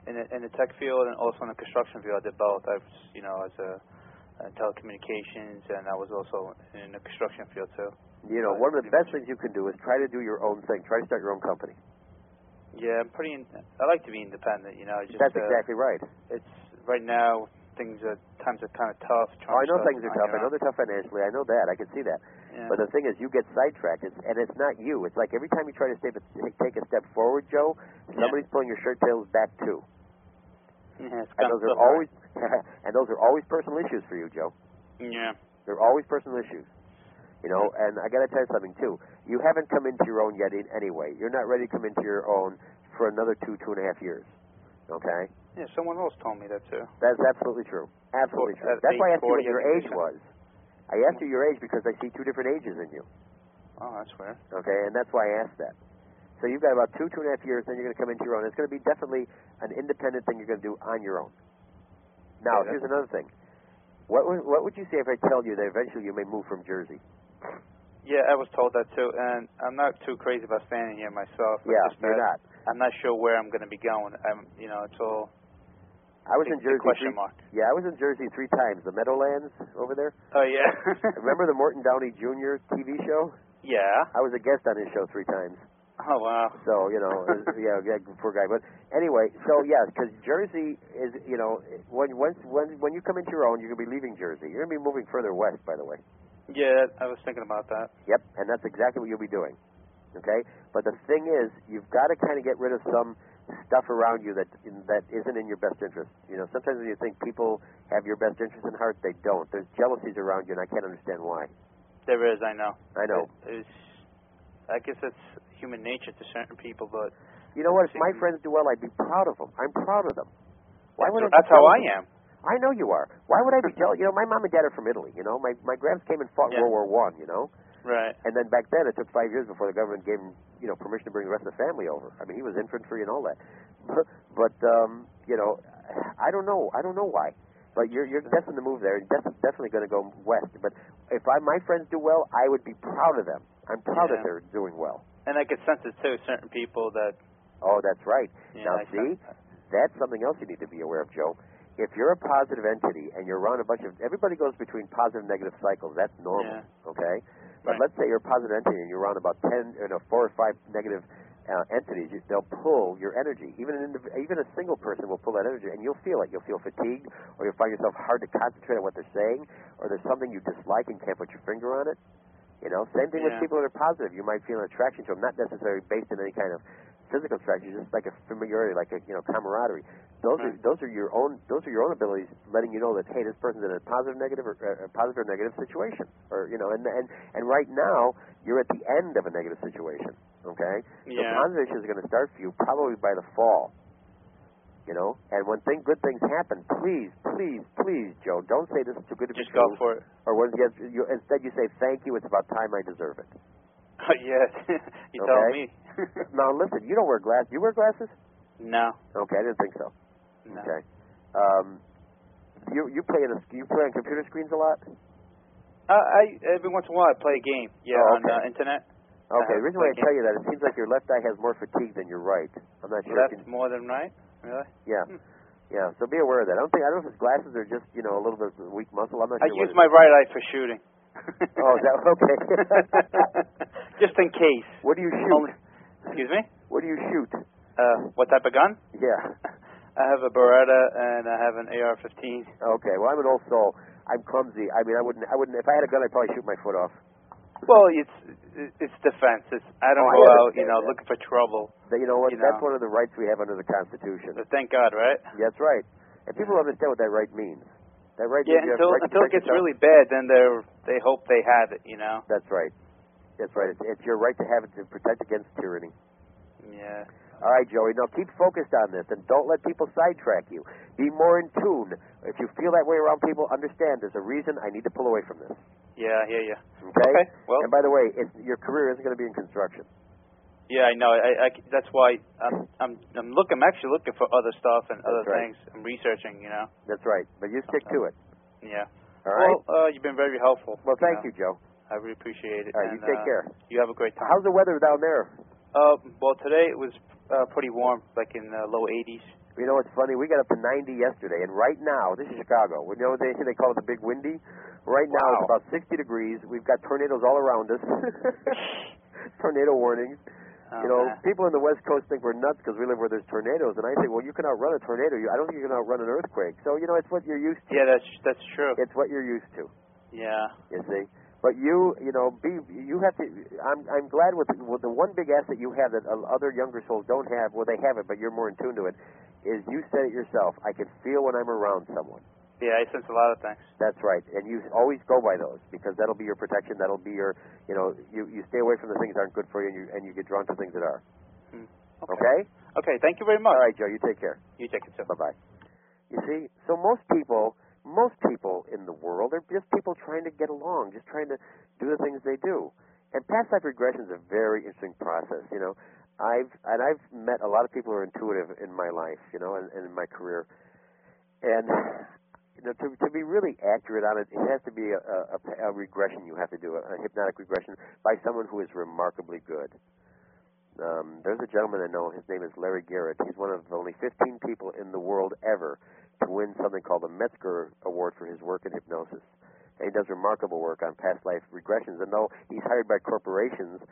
D: in the tech field and also in the construction field. I did both. I was, you know, as a telecommunications, and I was also in the construction field too.
A: You know, one of the best things you can do is try to do your own thing. Try to start your own company.
D: Yeah, I like to be independent. You know,
A: that's exactly right.
D: It's right now times are kind of tough.
A: I know things are tough. I know they're tough financially. I know that. I can see that.
D: Yeah.
A: But the thing is, you get sidetracked, and it's not you. It's like every time you try to take a step forward, Joe, somebody's pulling your shirt tails back too.
D: Yeah,
A: and those are always and those are always personal issues for you, Joe.
D: Yeah.
A: They're always personal issues. You know, and I got to tell you something too. You haven't come into your own yet anyway. You're not ready to come into your own for another 2.5 years. Okay?
D: Yeah, someone else told me that too.
A: That's absolutely true. Absolutely true. That's why I asked you what your age was. I asked you your age because I see 2 different ages in you.
D: Oh, that's weird.
A: Okay, and that's why I asked that. So you've got about 2.5 years, then you're going to come into your own. It's going to be definitely an independent thing you're going to do on your own. Now, here's another thing. What would you say if I tell you that eventually you may move from Jersey?
D: Yeah, I was told that too, and I'm not too crazy about staying here myself.
A: Yeah, you're not.
D: I'm not sure where I'm going to be going. You know, it's all.
A: I was in Jersey.
D: Question mark.
A: Yeah, I was in Jersey 3 times. The Meadowlands over there.
D: Oh yeah.
A: Remember the Morton Downey Jr. TV show?
D: Yeah.
A: I was a guest on his show 3 times.
D: Oh wow.
A: So you know, yeah, poor guy. But anyway, so yeah, because Jersey is, you know, when you come into your own, you're gonna be leaving Jersey. You're gonna be moving further west, by the way.
D: Yeah, I was thinking about that.
A: Yep, and that's exactly what you'll be doing. Okay, but the thing is, you've got to kind of get rid of some stuff around you that isn't in your best interest. You know, sometimes when you think people have your best interest in heart, they don't. There's jealousies around you, and I can't understand why.
D: There is, I know.
A: I know.
D: I guess it's human nature to certain people, but
A: you know what? If my friends do well, I'd be proud of them. I'm proud of them. Why would
D: that's how I am.
A: I know you are. Why would I be jealous? You know, my mom and dad are from Italy. You know, my gramps came and fought World War I. You know.
D: Right.
A: And then back then, it took 5 years before the government gave him, you know, permission to bring the rest of the family over. I mean, he was infantry and all that. But you know, I don't know. I don't know why. But you're destined to move there. You're definitely going to go west. But if my friends do well, I would be proud of them. I'm proud that they're doing well.
D: And I could sense it too. Certain people that.
A: Oh, that's right.
D: Yeah,
A: now see, that's something else you need to be aware of, Joe. If you're a positive entity and you're around a bunch of, everybody goes between positive and negative cycles. That's normal, okay? But let's say you're a positive entity and you're around about 4 or 5 negative entities. They'll pull your energy. Even a single person will pull that energy, and you'll feel it. You'll feel fatigued, or you'll find yourself hard to concentrate on what they're saying, or there's something you dislike and can't put your finger on it. You know, same thing with people that are positive. You might feel an attraction to them, not necessarily based on any kind of physical attraction, just like a familiarity, like a camaraderie. Those are your own abilities, letting you know that hey, this person's in a positive or negative situation, or you know, and right now you're at the end of a negative situation. Okay, so positive issues are going to start for you probably by the fall. You know, and when good things happen, please, Joe, don't say this is too good to be true.
D: Just go for it.
A: Or instead you say thank you. It's about time I deserve it.
D: Yes, you told me.
A: Now listen, you don't wear glasses. You wear glasses?
D: No.
A: Okay, I didn't think so.
D: No.
A: Okay. You play on computer screens a lot?
D: Every once in a while I play a game. Yeah, on the internet.
A: Okay, the reason why I tell you that, it seems like your left eye has more fatigue than your right. I'm not sure.
D: Left more than right? Really?
A: Yeah. Yeah, so be aware of that. I don't know if it's glasses or just, you know, a little bit of weak muscle. I'm not sure.
D: I use my right eye for shooting.
A: Oh, is that okay?
D: Just in case.
A: What do you shoot?
D: Excuse me?
A: What do you shoot?
D: What type of gun?
A: Yeah.
D: I have a Beretta and I have an AR-15.
A: Okay, well, I'm an old soul. I'm clumsy. I mean, I wouldn't. If I had a gun, I'd probably shoot my foot off.
D: Well, it's defense. I don't go out, you know, looking for trouble.
A: You know what? That's one of the rights we have under the Constitution.
D: But thank God, right?
A: That's right. And people understand what that right means. That right
D: means until it gets really bad, then they hope they have it, you know.
A: That's right. That's right. It's your right to have it to protect against tyranny.
D: Yeah.
A: All right, Joey. Now keep focused on this, and don't let people sidetrack you. Be more in tune. If you feel that way around people, understand there's a reason I need to pull away from this.
D: Yeah, I hear you.
A: Okay.
D: Well.
A: And by the way, your career isn't going to be in construction.
D: Yeah, I know. That's why I'm actually looking for other stuff and other things. I'm researching, you know.
A: That's right. But you stick to it.
D: Yeah.
A: All right.
D: Well, you've been very helpful.
A: Well, thank you, Joe.
D: I really appreciate it.
A: All right, you take care.
D: You have a great time.
A: How's the weather down there?
D: Well, today it was pretty warm, like in the low 80s.
A: You know, it's funny. We got up to 90 yesterday, and right now, this is Chicago. You know, they call it the big windy. Right now, it's about 60 degrees. We've got tornadoes all around us. Tornado warnings. You know, people in the West Coast think we're nuts because we live where there's tornadoes, and I say, well, you can outrun a tornado. I don't think you can outrun an earthquake. So, you know, it's what you're used to.
D: Yeah, that's true.
A: It's what you're used to.
D: Yeah.
A: You see? But you know, you have to. I'm glad with the one big asset you have that other younger souls don't have. Well, they have it, but you're more in tune to it. Is you said it yourself. I can feel when I'm around someone.
D: Yeah, I sense a lot of things.
A: That's right, and you always go by those because that'll be your protection. That'll be your, you know, you stay away from the things that aren't good for you, and you get drawn to things that are. Okay.
D: Okay. Thank you very much.
A: All right, Joe. You take care.
D: You take it too.
A: Bye-bye. You see, so most people in the world are just people trying to get along, just trying to do the things they do. And past life regression is a very interesting process. You know, I've met a lot of people who are intuitive in my life, you know, and in my career. And you know, to be really accurate on it, it has to be a regression you have to do, a hypnotic regression by someone who is remarkably good. There's a gentleman I know. His name is Larry Garrett. He's one of only 15 people in the world ever to win something called the Metzger Award for his work in hypnosis. And he does remarkable work on past life regressions. And though he's hired by corporations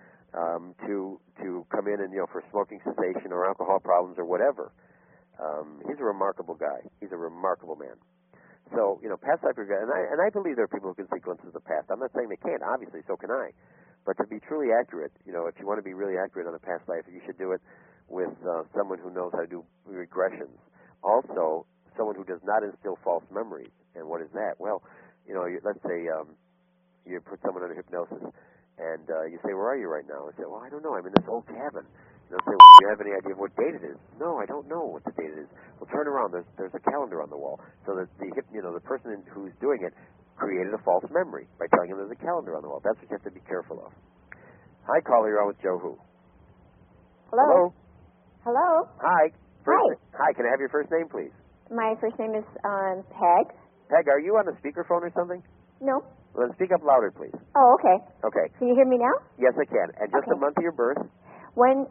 A: to come in and, you know, for smoking cessation or alcohol problems or whatever, he's a remarkable guy. He's a remarkable man. So, you know, past life regression, and I believe there are people who can see glimpses of the past. I'm not saying they can't. Obviously, so can I. But to be truly accurate, you know, if you want to be really accurate on a past life, you should do it with someone who knows how to do regressions. Also, someone who does not instill false memories. And what is that? Well, you know, let's say you put someone under hypnosis, and you say, where are you right now? And say, well, I don't know. I'm in this old cabin. And they'll say, well, do you have any idea of what date it is? No, I don't know what the date it is. Well, turn around. There's a calendar on the wall. So that the person who's doing it created a false memory by telling him there's a calendar on the wall. That's what you have to be careful of. Hi, caller. You're on with Joe Who.
E: Hello. Hello.
A: Hi.
E: Hi.
A: Hi. Can I have your first name, please?
E: My first name is Peg.
A: Peg, are you on the speakerphone or something?
E: No.
A: Well, then speak up louder, please.
E: Oh, okay.
A: Okay.
E: Can you hear me now?
A: Yes, I can. And just
E: Okay.
A: the month of your birth?
E: When?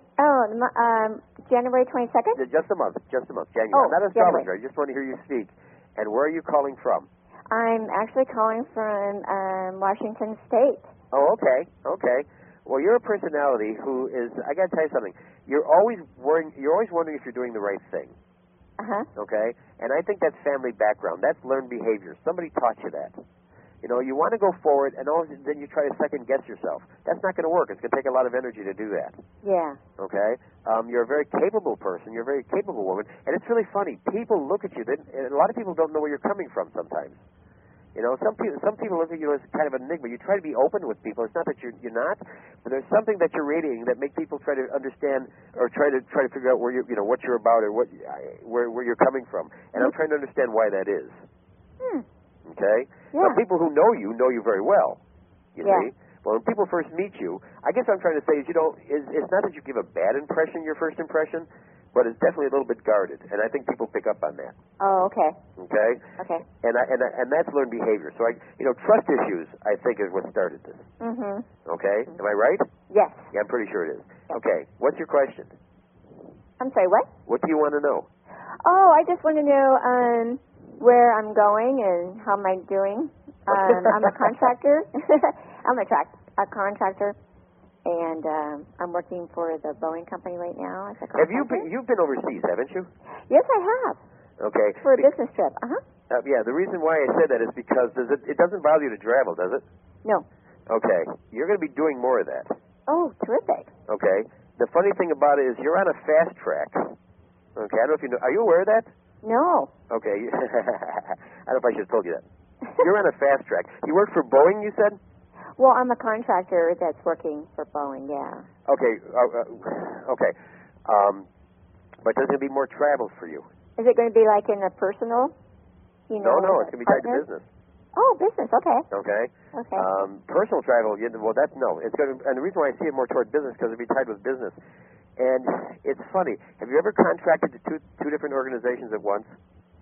E: January 22nd?
A: Just a month. January.
E: Oh,
A: I'm not an astrologer. I just want to hear you speak. And where are you calling from?
E: I'm actually calling from Washington State.
A: Oh, okay. Okay. Well, you're a personality who is, I got to tell you something. You're always wondering if you're doing the right thing.
E: Uh-huh.
A: Okay? And I think that's family background. That's learned behavior. Somebody taught you that. You know, you want to go forward, and then you try to second-guess yourself. That's not going to work. It's going to take a lot of energy to do that.
E: Yeah.
A: Okay? You're a very capable person. You're a very capable woman. And it's really funny. People look at you, and a lot of people don't know where you're coming from sometimes. You know, some people look at you as kind of an enigma. You try to be open with people. It's not that you're not, but there's something that you're radiating that make people try to understand or try to figure out where what you're about or where you're coming from. And I'm trying to understand why that is. Okay?
E: Yeah.
A: Now, people who know you very well. You
E: Yeah.
A: see? Well, when people first meet you, I guess what I'm trying to say is, it's not that you give a bad impression, your first impression, but it's definitely a little bit guarded, and I think people pick up on that.
E: Oh, okay.
A: Okay?
E: Okay.
A: And that's learned behavior. So trust issues, I think, is what started this.
E: Mm-hmm.
A: Okay? Am I right?
E: Yes.
A: Yeah, I'm pretty sure it is. Okay. What's your question?
E: I'm sorry, what?
A: What do you want to know?
E: Oh, I just want to know where I'm going and how am I doing. I'm a contractor. I'm a contractor, and I'm working for the Boeing company right now as a contractor.
A: You've been overseas, haven't you?
E: Yes, I have.
A: Okay.
E: For a business trip.
A: Yeah, the reason why I said that is because it doesn't bother you to travel, does it?
E: No.
A: Okay. You're going to be doing more of that.
E: Oh, terrific.
A: Okay. The funny thing about it is you're on a fast track. Okay, I don't know if you know. Are you aware of that?
E: No.
A: Okay. I don't know if I should have told you that. You're on a fast track. You work for Boeing, you said?
E: Well, I'm a contractor that's working for Boeing, yeah.
A: Okay. Okay. But there's going to be more travel for you.
E: Is it going to be like in a personal,
A: No, it's going to be tied to business.
E: Oh, business, okay.
A: Okay.
E: Okay.
A: Personal travel, no. It's going to, and the reason why I see it more toward business because it'll be tied with business. And it's funny. Have you ever contracted to two different organizations at once?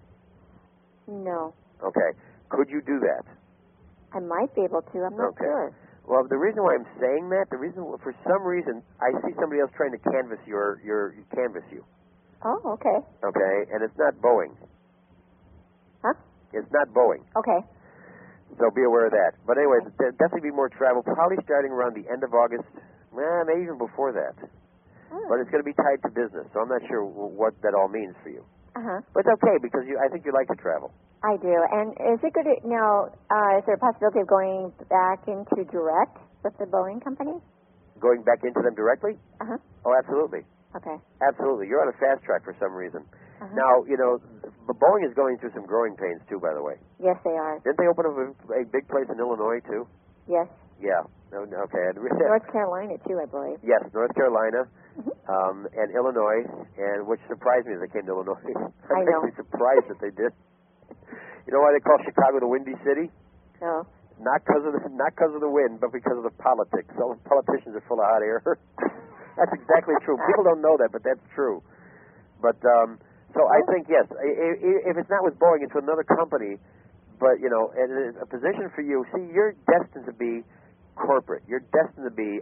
E: No.
A: Okay. Could you do that?
E: I might be able to. I'm not sure.
A: Well, the reason why I'm saying that, for some reason, I see somebody else trying to canvas you.
E: Oh, okay.
A: Okay, and it's not Boeing.
E: Huh?
A: It's not Boeing.
E: Okay.
A: So be aware of that. But anyway, there'll definitely be more travel, probably starting around the end of August, maybe even before that. But it's going to be tied to business, so I'm not sure what that all means for you.
E: Uh-huh.
A: But it's okay, because I think you like to travel.
E: I do. And is it good to, now, is there a possibility of going back into direct with the Boeing company?
A: Going back into them directly?
E: Uh-huh.
A: Oh, absolutely.
E: Okay.
A: Absolutely. You're on a fast track for some reason.
E: Uh-huh.
A: Now, Boeing is going through some growing pains, too, by the way.
E: Yes, they are.
A: Didn't they open up a big place in Illinois, too?
E: Yes.
A: Yeah. Okay.
E: North Carolina, too, I believe.
A: Yes, North Carolina,
E: Mm-hmm.
A: and Illinois, and which surprised me that they came to Illinois.
E: I know.
A: I'm actually surprised that they did. You know why they call Chicago the Windy City?
E: No.
A: Not because of the wind, but because of the politics. All the politicians are full of hot air. That's exactly true. People don't know that, but that's true. But so I think yes, if it's not with Boeing, it's with another company. But and it's a position for you. See, you're destined to be corporate. You're destined to be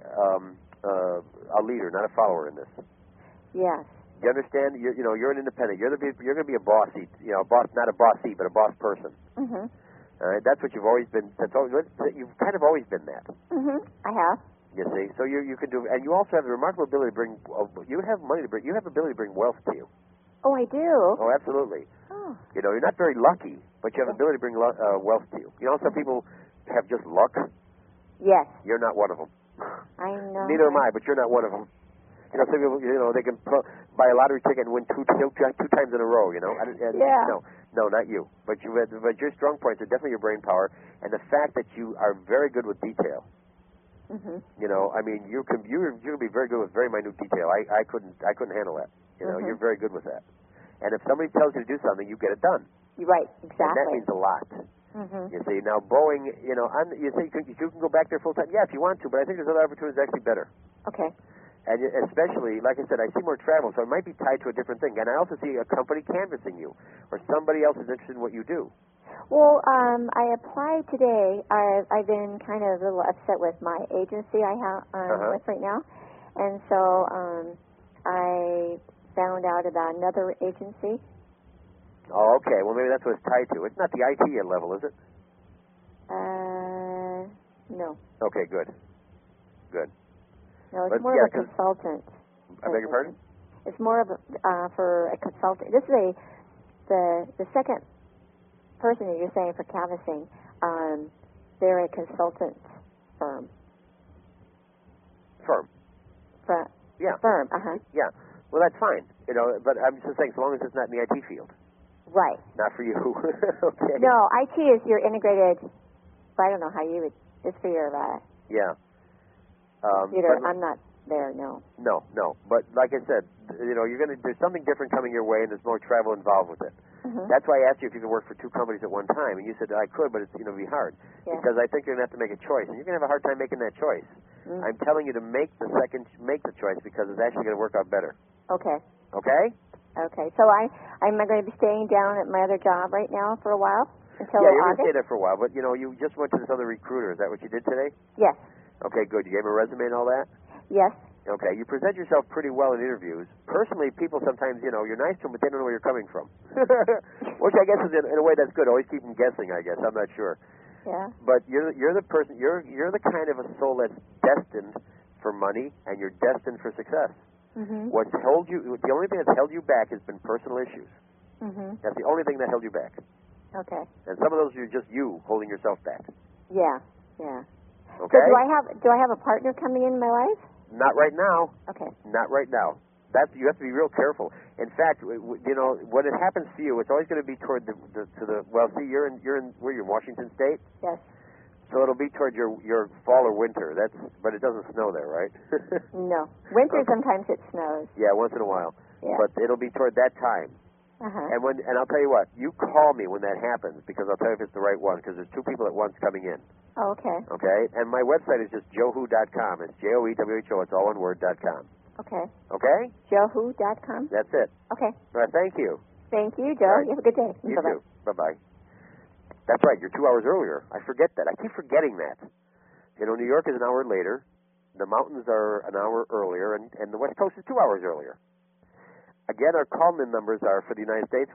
A: a leader, not a follower in this.
E: Yes.
A: You understand? You're an independent. You're going to be a bossy, boss, not a bossy, but a boss person.
E: Mhm.
A: All right, that's what you've always been. You've kind of always been that.
E: Mhm. I have.
A: You see, so you can do, and you also have the remarkable ability to bring. You have money to bring. You have the ability to bring wealth to you.
E: Oh, I do.
A: Oh, absolutely.
E: Oh.
A: You're not very lucky, but you have the ability to bring wealth to you. Some people have just luck.
E: Yes.
A: You're not one of them.
E: I know.
A: Neither am I, but you're not one of them. Some people, they can buy a lottery ticket and win two times in a row.
E: Yeah.
A: No, not you. But your strong points are definitely your brain power and the fact that you are very good with detail.
E: Mhm.
A: I mean, you can be very good with very minute detail. I couldn't handle that.
E: Mhm.
A: You're very good with that. And if somebody tells you to do something, you get it done.
E: You're right. Exactly.
A: And that means a lot.
E: Mhm.
A: You see, now Boeing, you say you can go back there full time. Yeah, if you want to, but I think there's other opportunities actually better.
E: Okay.
A: And especially, like I said, I see more travel, so it might be tied to a different thing. And I also see a company canvassing you, or somebody else is interested in what you do.
E: Well, I applied today. I've been kind of a little upset with my agency I'm with right now, and so I found out about another agency.
A: Oh, okay. Well, maybe that's what it's tied to. It's not the IT level, is it?
E: No.
A: Okay, good. Good.
E: No, it's more of a consultant.
A: I beg your pardon?
E: It's more of for a consultant. This is the second person that you're saying for canvassing. They're a consultant firm.
A: Firm. Yeah.
E: Firm. Uh-huh.
A: Yeah. Well, that's fine. But I'm just saying, so long as it's not in the IT field.
E: Right.
A: Not for you. Okay.
E: No, IT is your integrated. I don't know how you would. It's for your.
A: Yeah.
E: Computer. I'm not there. No.
A: No. But like I said, there's something different coming your way, and there's more travel involved with it.
E: Mm-hmm.
A: That's why I asked you if you could work for two companies at one time, and you said I could, but it's be hard.
E: Yeah.
A: Because I think you're gonna have to make a choice, and you're gonna have a hard time making that choice.
E: Mm.
A: I'm telling you to make the choice because it's actually gonna work out better.
E: Okay.
A: Okay?
E: Okay. So I'm going to be staying down at my other job right now for a while until
A: you're
E: August.
A: gonna stay there for a while, but you just went to this other recruiter. Is that what you did today?
E: Yes.
A: Okay, good. You gave him a resume and all that?
E: Yes.
A: Okay, you present yourself pretty well in interviews. Personally, people sometimes, you're nice to them, but they don't know where you're coming from. Which I guess is, in a way, that's good. Always keep them guessing, I guess. I'm not sure.
E: Yeah.
A: But you're the person, you're the kind of a soul that's destined for money, and you're destined for success.
E: Mm-hmm.
A: The only thing that's held you back has been personal issues.
E: Mm-hmm.
A: That's the only thing that held you back.
E: Okay.
A: And some of those are just you holding yourself back.
E: Yeah.
A: Okay?
E: So do I have a partner coming in my life?
A: Not right now.
E: Okay.
A: Not right now. You have to be real careful. In fact, when it happens to you, it's always going to be toward you're in Washington State?
E: Yes.
A: So it'll be toward your fall or winter. But it doesn't snow there, right?
E: No. Winter sometimes it snows.
A: Yeah, once in a while.
E: Yeah.
A: But it'll be toward that time.
E: Uh-huh.
A: And I'll tell you what, you call me when that happens because I'll tell you if it's the right one because there's two people at once coming in.
E: Oh, okay.
A: Okay? And my website is just joewho.com. It's JOEWHO. It's all one word.com.
E: Okay.
A: Okay?
E: JoeWho.com?
A: That's it.
E: Okay.
A: All right, thank you.
E: Thank you, Joe.
A: Right.
E: You have a good day.
A: You
E: Bye-bye.
A: too. Bye-bye. That's right. You're 2 hours earlier. I forget that. I keep forgetting that. New York is an hour later. The mountains are an hour earlier, and the West Coast is 2 hours earlier. Again, our call-in numbers are for the United States,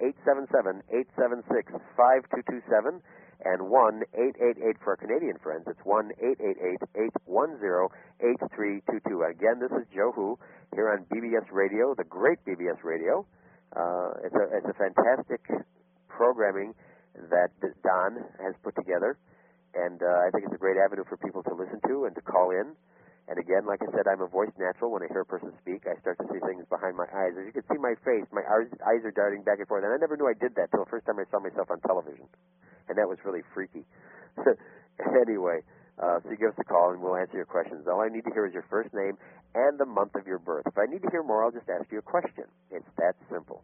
A: 1-877-876-5227 and 1-888 for our Canadian friends. It's 1-888-810-8322. Again, this is Joe Hu here on BBS Radio, the great BBS Radio. It's a fantastic programming that Don has put together, and I think it's a great avenue for people to listen to and to call in. And again, like I said, I'm a voice natural. When I hear a person speak, I start to see things behind my eyes. As you can see my face, my eyes are darting back and forth. And I never knew I did that till the first time I saw myself on television. And that was really freaky. Anyway, so you give us a call and we'll answer your questions. All I need to hear is your first name and the month of your birth. If I need to hear more, I'll just ask you a question. It's that simple.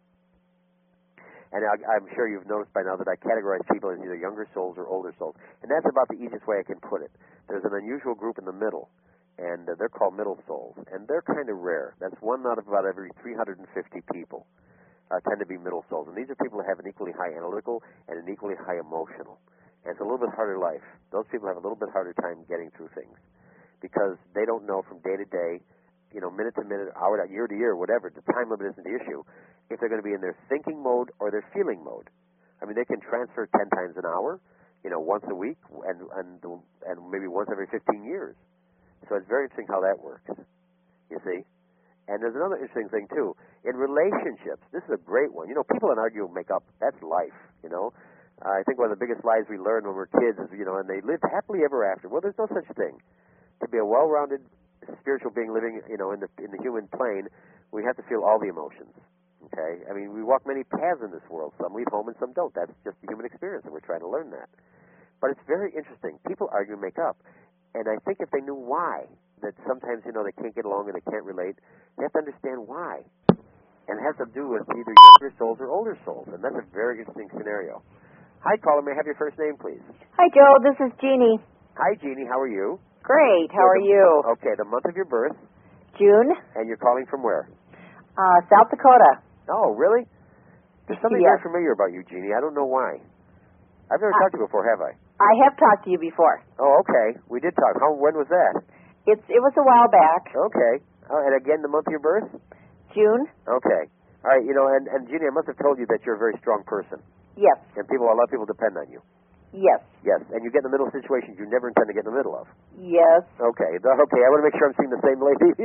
A: And I'm sure you've noticed by now that I categorize people as either younger souls or older souls. And that's about the easiest way I can put it. There's an unusual group in the middle. And they're called middle souls, and they're kind of rare. That's one out of about every 350 people tend to be middle souls, and these are people who have an equally high analytical and an equally high emotional. And it's a little bit harder life. Those people have a little bit harder time getting through things because they don't know from day to day, minute to minute, hour to year to year, whatever. The time limit isn't the issue. If they're going to be in their thinking mode or their feeling mode. I mean, they can transfer 10 times an hour, once a week, and maybe once every 15 years. So it's very interesting how that works, you see. And there's another interesting thing, too. In relationships, this is a great one. People that argue and make up, that's life, I think one of the biggest lies we learn when we're kids is, and they lived happily ever after. Well, there's no such thing. To be a well-rounded spiritual being living, in the human plane, we have to feel all the emotions, okay? I mean, we walk many paths in this world. Some lead home and some don't. That's just the human experience, and we're trying to learn that. But it's very interesting. People argue and make up. And I think if they knew why, that sometimes, they can't get along and they can't relate, they have to understand why. And it has to do with either younger souls or older souls. And that's a very interesting scenario. Hi, caller. May I have your first name, please?
F: Hi, Joe. This is Jeannie.
A: Hi, Jeannie. How are you?
F: Great. How are you?
A: Okay. The month of your birth?
F: June.
A: And you're calling from where?
F: South Dakota.
A: Oh, really? There's something very familiar about you, Jeannie. I don't know why. I've never talked to you before, have I?
F: I have talked to you before.
A: Oh, okay. We did talk. When was that?
F: It was a while back.
A: Okay. And again, the month of your birth?
F: June.
A: Okay. All right. And Jeannie, I must have told you that you're a very strong person.
F: Yes.
A: And a lot of people depend on you.
F: Yes.
A: Yes. And you get in the middle of situations you never intend to get in the middle of.
F: Yes.
A: Okay. Okay. I want to make sure I'm seeing the same lady.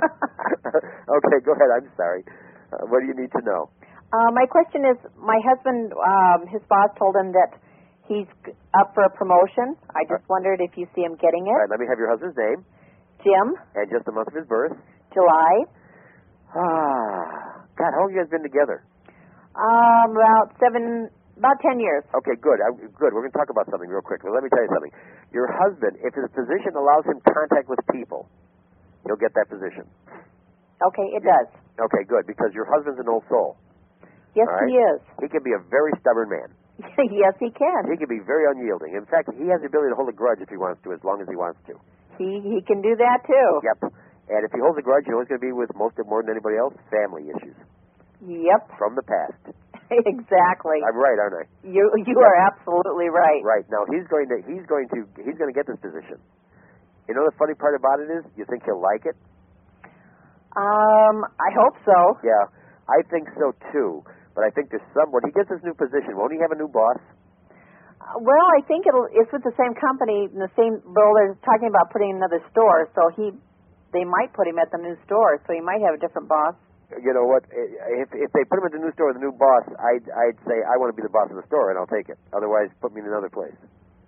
A: Okay. Go ahead. I'm sorry. What do you need to know?
F: My question is, my husband, his boss told him that he's up for a promotion. I just wondered if you see him getting it.
A: All right, let me have your husband's name.
F: Jim.
A: And just the month of his birth.
F: July.
A: God, how long have you guys been together?
F: About 10 years.
A: Okay, good. Good. We're going to talk about something real quick. But let me tell you something. Your husband, if his position allows him contact with people, he'll get that position.
F: Okay, it does.
A: Okay, good, because your husband's an old soul.
F: Yes, right? He is.
A: He can be a very stubborn man.
F: Yes, he can.
A: He can be very unyielding. In fact, he has the ability to hold a grudge if he wants to, as long as he wants to.
F: He can do that, too.
A: Yep. And if he holds a grudge, you know what's going to be with more than anybody else? Family issues.
F: Yep.
A: From the past.
F: Exactly.
A: I'm right, aren't I?
F: You are absolutely right.
A: Right. Now, he's going to get this position. You know the funny part about it is, you think he'll like it?
F: I hope so.
A: Yeah, I think so, too. But I think there's when he gets his new position, won't he have a new boss?
F: Well, I think it's with the same company, they're talking about putting another store, so they might put him at the new store, so he might have a different boss.
A: You know what? If they put him at the new store with the new boss, I'd say I want to be the boss of the store, and I'll take it. Otherwise, put me in another place.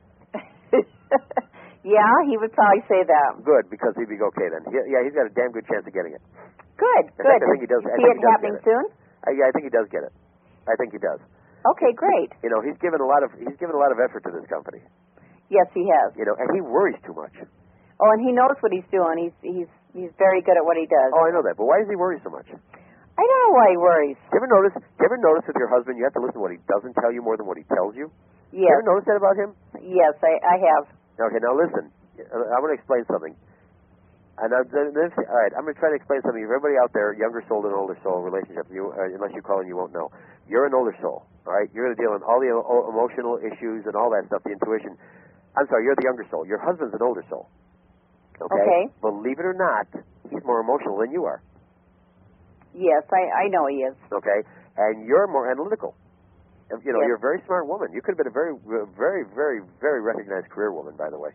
F: Yeah, he would probably say that.
A: Good, because he'd be okay then. Yeah, he's got a damn good chance of getting it.
F: Good.
A: I think he does.
F: You see it happening soon?
A: Yeah, I think he does get it. I think he does.
F: Okay, great.
A: He's given a lot of effort to this company.
F: Yes, he has.
A: And he worries too much.
F: Oh, and he knows what he's doing. He's very good at what he does.
A: Oh, I know that. But why does he worry so much?
F: I don't know why he worries.
A: Do you ever notice with your husband you have to listen to what he doesn't tell you more than what he tells you?
F: Yes.
A: You ever notice that about him?
F: Yes, I have.
A: Okay, now listen. I want to explain something. And all right, I'm going to try to explain something. Everybody out there, younger soul and older soul relationship, unless you call in, you won't know. You're an older soul, all right? You're going to deal with all the emotional issues and all that stuff, the intuition. I'm sorry, you're the younger soul. Your husband's an older soul. Okay?
F: Okay.
A: Believe it or not, he's more emotional than you are.
F: Yes, I know he is.
A: Okay? And you're more analytical. You know,
F: yes.
A: You're a very smart woman. You could have been a very, very, very, very recognized career woman, by the way.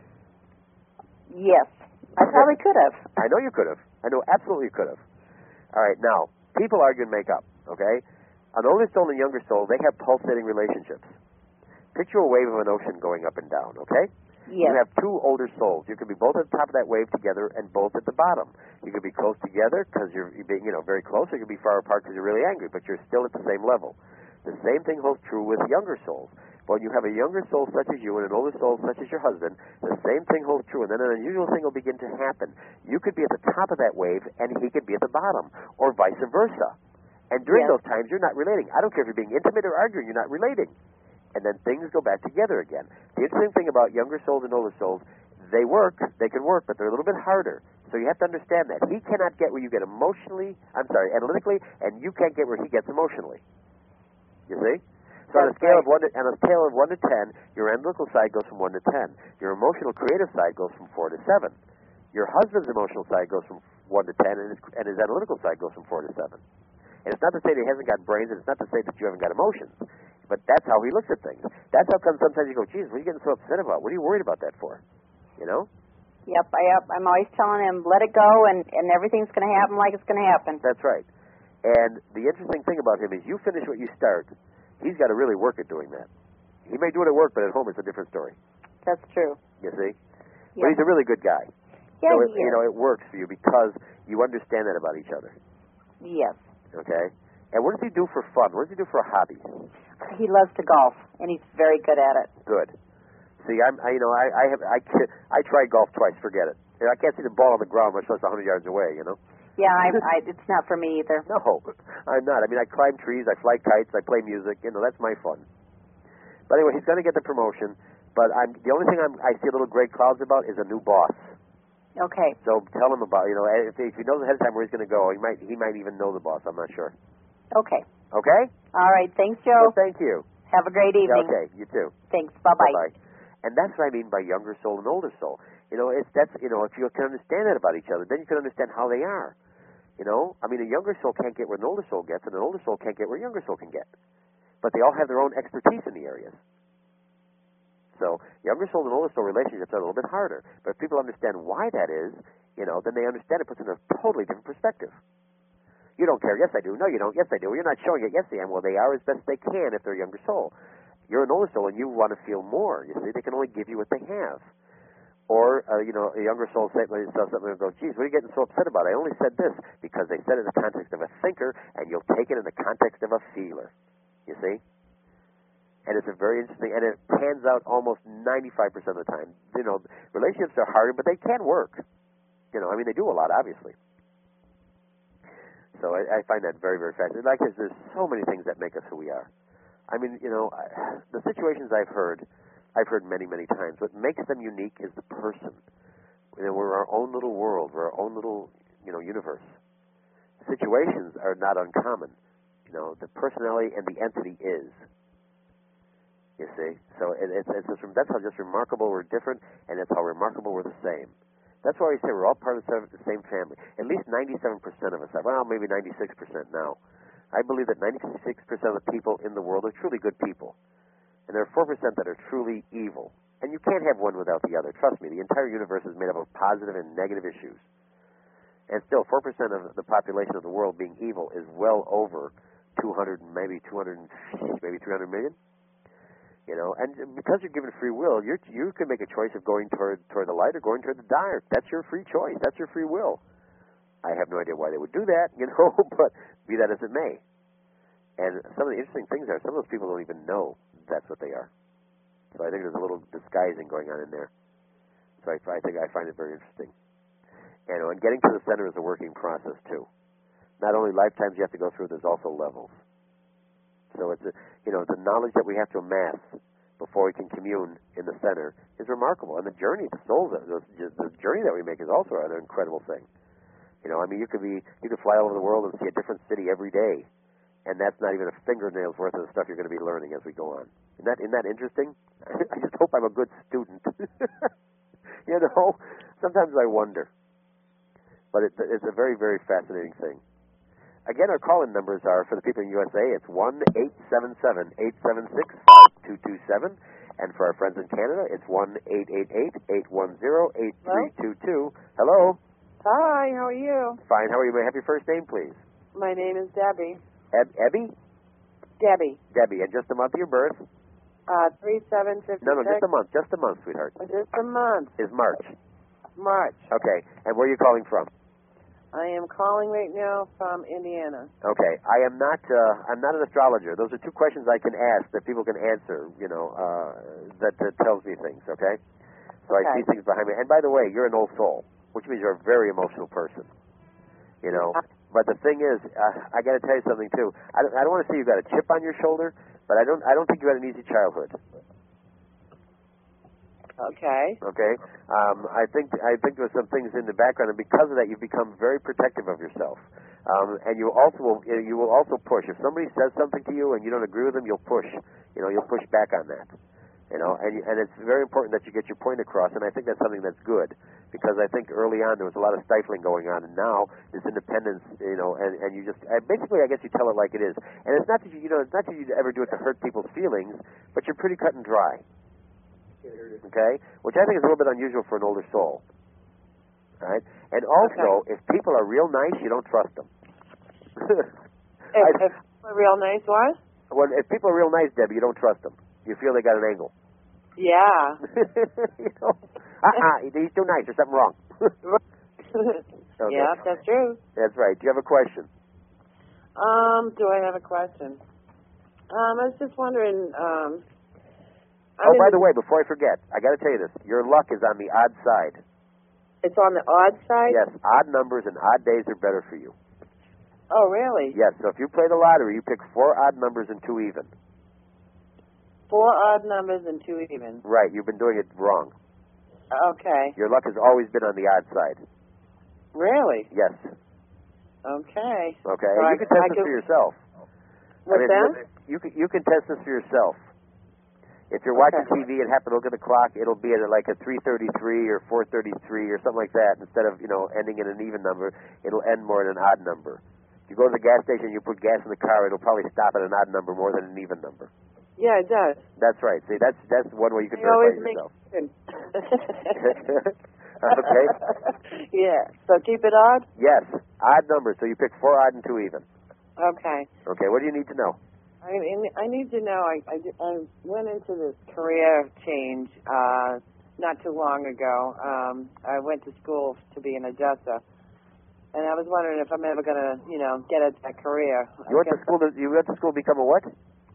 F: Yes. I probably could have.
A: I know you could have. I know absolutely you could have. All right, now, people argue and make up, okay? An older soul and a younger soul, they have pulsating relationships. Picture a wave of an ocean going up and down, okay?
F: Yes.
A: You have two older souls. You could be both at the top of that wave together and both at the bottom. You could be close together because you're being, very close, or you could be far apart because you're really angry, but you're still at the same level. The same thing holds true with younger souls. When you have a younger soul such as you and an older soul such as your husband, the same thing holds true, and then an unusual thing will begin to happen. You could be at the top of that wave, and he could be at the bottom, or vice versa. And during those times, you're not relating. I don't care if you're being intimate or arguing, you're not relating. And then things go back together again. The interesting thing about younger souls and older souls, they can work, but they're a little bit harder. So you have to understand that. He cannot get where you get analytically, and you can't get where he gets emotionally. You see? So on a scale of 1 to 10, your analytical side goes from 1 to 10. Your emotional creative side goes from 4 to 7. Your husband's emotional side goes from 1 to 10, and his analytical side goes from 4 to 7. And it's not to say that he hasn't got brains, and it's not to say that you haven't got emotions. But that's how he looks at things. That's how come sometimes you go, geez, what are you getting so upset about? What are you worried about that for? You know?
F: Yep, I'm always telling him, let it go, and everything's going to happen like it's going to happen.
A: That's right. And the interesting thing about him is you finish what you start. He's got to really work at doing that. He may do it at work, but at home it's a different story.
F: That's true.
A: You see?
F: Yep.
A: But he's a really good guy.
F: Yeah,
A: so
F: he is.
A: it works for you because you understand that about each other.
F: Yes.
A: Okay? And what does he do for fun? What does he do for a hobby?
F: He loves to golf, and he's very good at it.
A: Good. See, I tried golf twice. Forget it. I can't see the ball on the ground, much less 100 yards away.
F: Yeah, it's not for me either.
A: No, I'm not. I mean, I climb trees, I fly kites, I play music. That's my fun. But anyway, he's going to get the promotion. But the only thing I see a little gray clouds about is a new boss.
F: Okay.
A: So tell him about, if he knows ahead of time where he's going to go, he might even know the boss. I'm not sure.
F: Okay.
A: Okay?
F: All right. Thanks, Joe.
A: Well, thank you.
F: Have a great evening.
A: Okay, you too.
F: Thanks. Bye-bye.
A: Bye-bye. And that's what I mean by younger soul and older soul. If you can understand that about each other, then you can understand how they are. I mean, a younger soul can't get where an older soul gets, and an older soul can't get where a younger soul can get. But they all have their own expertise in the areas. So, younger soul and older soul relationships are a little bit harder. But if people understand why that is, then they understand it puts it in a totally different perspective. You don't care. Yes, I do. No, you don't. Yes, I do. You're not showing it. Yes, I am. Well, they are as best they can if they're a younger soul. You're an older soul, and you want to feel more. You see, they can only give you what they have. Or, a younger soul says something and goes, geez, what are you getting so upset about? I only said this because they said it in the context of a thinker, and you'll take it in the context of a feeler. You see? And it's a very interesting, and it pans out almost 95% of the time. Relationships are harder, but they can work. They do a lot, obviously. So I find that very, very fascinating. Like there's so many things that make us who we are. I mean, the situations I've heard many, many times. What makes them unique is the person. We're our own little world. We're our own little, universe. Situations are not uncommon. The personality and the entity is. You see? So that's how just remarkable we're different, and it's how remarkable we're the same. That's why we say we're all part of the same family. At least 97% of us are. Well, maybe 96% now. I believe that 96% of the people in the world are truly good people. And there are 4% that are truly evil. And you can't have one without the other. Trust me, the entire universe is made up of positive and negative issues. And still, 4% of the population of the world being evil is well over 200, maybe 300 million. And because you're given free will, you can make a choice of going toward the light or going toward the dark. That's your free choice. That's your free will. I have no idea why they would do that, but be that as it may. And some of the interesting things are some of those people don't even know that's what they are. So I think there's a little disguising going on in there. So I find it very interesting. And getting to the center is a working process too. Not only lifetimes you have to go through, there's also levels. So it's the knowledge that we have to amass before we can commune in the center is remarkable. And the journey, the journey that we make is also an incredible thing. You could fly all over the world and see a different city every day. And that's not even a fingernail's worth of the stuff you're going to be learning as we go on. Isn't that interesting? I just hope I'm a good student. Sometimes I wonder. But it's a very, very fascinating thing. Again, our call-in numbers are, for the people in the USA, it's 1-877-876-5227. And for our friends in Canada, it's 1-888-810-8322. Hello?
B: Hi, how are you?
A: Fine. How are you? May I have your first name, please?
B: My name is Debbie.
A: Ebby?
B: Debbie.
A: Debbie. And just the month of your birth?
B: 3756.
A: No, just a month. Just a month, sweetheart.
B: Just a month.
A: Is March.
B: March.
A: Okay. And where are you calling from?
B: I am calling right now from Indiana.
A: Okay. I'm not an astrologer. Those are two questions I can ask that people can answer, that tells me things, okay? So I see things behind me. And by the way, you're an old soul, which means you're a very emotional person, But the thing is, I got to tell you something, too. I don't want to say you got a chip on your shoulder, but I don't think you had an easy childhood.
B: Okay.
A: Okay. I think there were some things in the background, and because of that, you've become very protective of yourself. And you will also push. If somebody says something to you and you don't agree with them, you'll push. You'll push back on that. And it's very important that you get your point across. And I think that's something that's good, because I think early on there was a lot of stifling going on, and now this independence, and you just basically, I guess you tell it like it is. And it's not that you ever do it to hurt people's feelings, but you're pretty cut and dry. Okay? Which I think is a little bit unusual for an older soul. All right? And also, if people are real nice, you don't trust them.
B: If they're real nice, what?
A: Well, if people are real nice, Debbie, you don't trust them. You feel they got an angle.
B: Yeah.
A: He's too nice. There's something wrong. Okay.
B: Yeah, that's true.
A: That's right. Do you have a question?
B: Do I have a question? I was just wondering,
A: by the way, before I forget, I got to tell you this. Your luck is on the odd side.
B: It's on the odd side?
A: Yes, odd numbers and odd days are better for you.
B: Oh, really?
A: Yes, so if you play the lottery, you pick 4 odd numbers and 2 even.
B: 4 odd numbers and 2 even.
A: Right, you've been doing it wrong.
B: Okay.
A: Your luck has always been on the odd side.
B: Really?
A: Yes.
B: Okay.
A: Okay,
B: So
A: you can test this for yourself.
B: What's that?
A: You can test this for yourself. If you're watching TV and happen to look at the clock, it'll be at like a 3:33 or 4:33 or something like that. Instead of ending in an even number, it'll end more in an odd number. If you go to the gas station and you put gas in the car, it'll probably stop at an odd number more than an even number.
B: Yeah, it does.
A: That's right. See, that's one way you can verify yourself. Okay.
B: Yeah. So keep it odd?
A: Yes, odd numbers. So you pick 4 odd and 2 even.
B: Okay.
A: Okay. What do you need to know?
B: I need to know, I went into this career change not too long ago. I went to school to be an adjuster, and I was wondering if I'm ever going to, get at that career.
A: You went to school to become a what?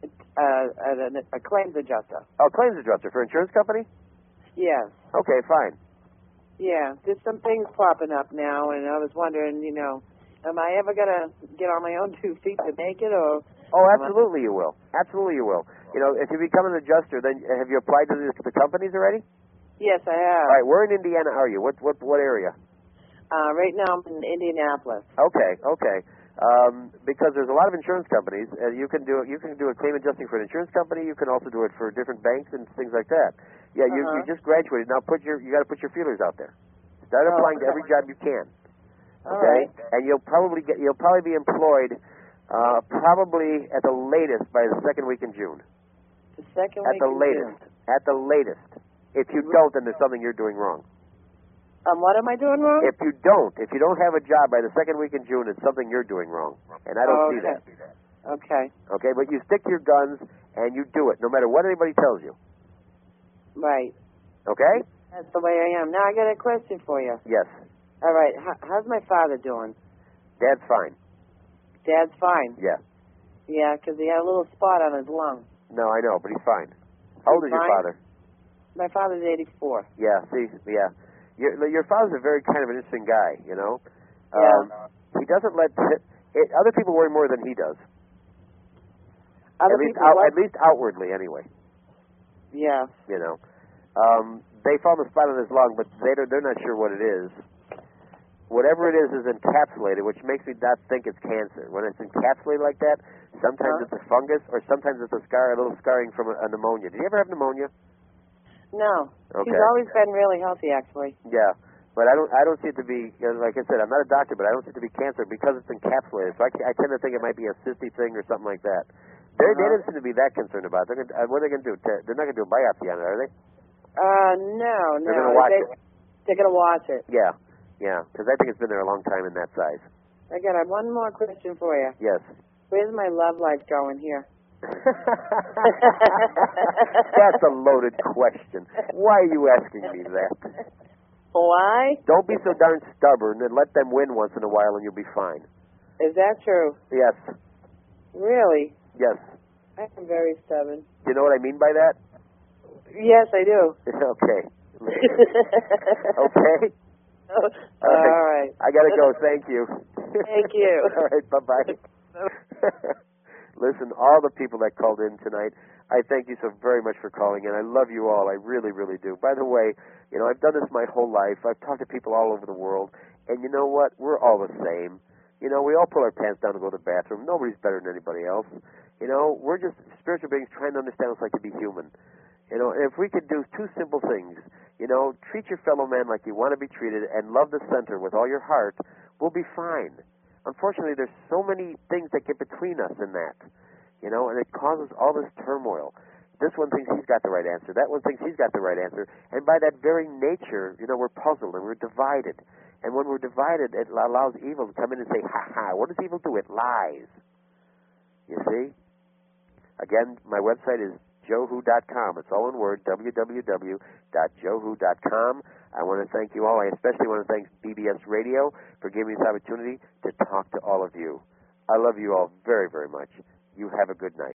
B: A claims adjuster.
A: Oh, claims adjuster for insurance company?
B: Yes.
A: Okay, fine.
B: Yeah, there's some things popping up now, and I was wondering, am I ever going to get on my own 2 feet to make it, or...
A: Oh, absolutely you will. Absolutely you will. If you become an adjuster, then have you applied to the companies already?
B: Yes, I have.
A: All right, where in Indiana are you? What area?
B: Right now I'm in Indianapolis.
A: Okay. Because there's a lot of insurance companies, and you can do a claim adjusting for an insurance company. You can also do it for different banks and things like that. Yeah, you just graduated. Now you got to put your feelers out there. Start applying to every job you can. Okay,
B: all right.
A: And you'll probably be employed. Probably at the latest by the 2nd week in June.
B: The 2nd week in June.
A: At the latest. If you don't, then there's something you're doing wrong.
B: What am I doing wrong?
A: If you don't have a job by the 2nd week in June, it's something you're doing wrong. And I don't see that.
B: Okay.
A: Okay, but you stick to your guns and you do it, no matter what anybody tells you.
B: Right.
A: Okay?
B: That's the way I am. Now I got a question for you.
A: Yes.
B: All right. How's my father doing?
A: Dad's fine.
B: Dad's fine?
A: Yeah.
B: Yeah, because he had a little spot on his lung.
A: No, I know, but he's fine. How old is your father?
B: My father's 84.
A: Yeah, see, yeah. Your father's a very kind of an interesting guy,
B: Yeah.
A: He doesn't let... other people worry more than he does.
B: At
A: least outwardly, anyway.
B: Yeah.
A: They found the spot on his lung, but they're not sure what it is. Whatever it is encapsulated, which makes me not think it's cancer. When it's encapsulated like that, sometimes it's a fungus, or sometimes it's a little scarring from a pneumonia. Did you ever have pneumonia?
B: No.
A: Okay.
B: He's always been really healthy, actually.
A: Yeah. But I don't see it to be, like I said, I'm not a doctor, but I don't see it to be cancer because it's encapsulated. So I tend to think it might be a cysty thing or something like that. They don't seem to be that concerned about it. What are they going to do? They're not going to do a biopsy on it, are they?
B: No.
A: They're going to watch it.
B: They're going to watch it.
A: Yeah, because I think it's been there a long time in that size.
B: I got one more question for you.
A: Yes.
B: Where's my love life going here?
A: That's a loaded question. Why are you asking me that?
B: Why?
A: Don't be so darn stubborn and let them win once in a while and you'll be fine.
B: Is that true?
A: Yes.
B: Really?
A: Yes.
B: I am very stubborn.
A: Do you know what I mean by that?
B: Yes, I do.
A: Okay. Okay?
B: All right.
A: I got to go. Thank you.
B: Thank you.
A: All right. Bye-bye. Listen, all the people that called in tonight, I thank you so very much for calling in. I love you all. I really, really do. By the way, I've done this my whole life. I've talked to people all over the world. And you know what? We're all the same. We all pull our pants down to go to the bathroom. Nobody's better than anybody else. We're just spiritual beings trying to understand what it's like to be human. And if we could do two simple things, treat your fellow man like you want to be treated and love the center with all your heart, we'll be fine. Unfortunately, there's so many things that get between us in that, and it causes all this turmoil. This one thinks he's got the right answer. That one thinks he's got the right answer. And by that very nature, we're puzzled and we're divided. And when we're divided, it allows evil to come in and say, ha-ha, what does evil do? It lies. You see? Again, my website is joewho.com. It's all in word, www.joewho.com. I want to thank you all. I especially want to thank BBS Radio for giving me this opportunity to talk to all of you. I love you all very, very much. You have a good night.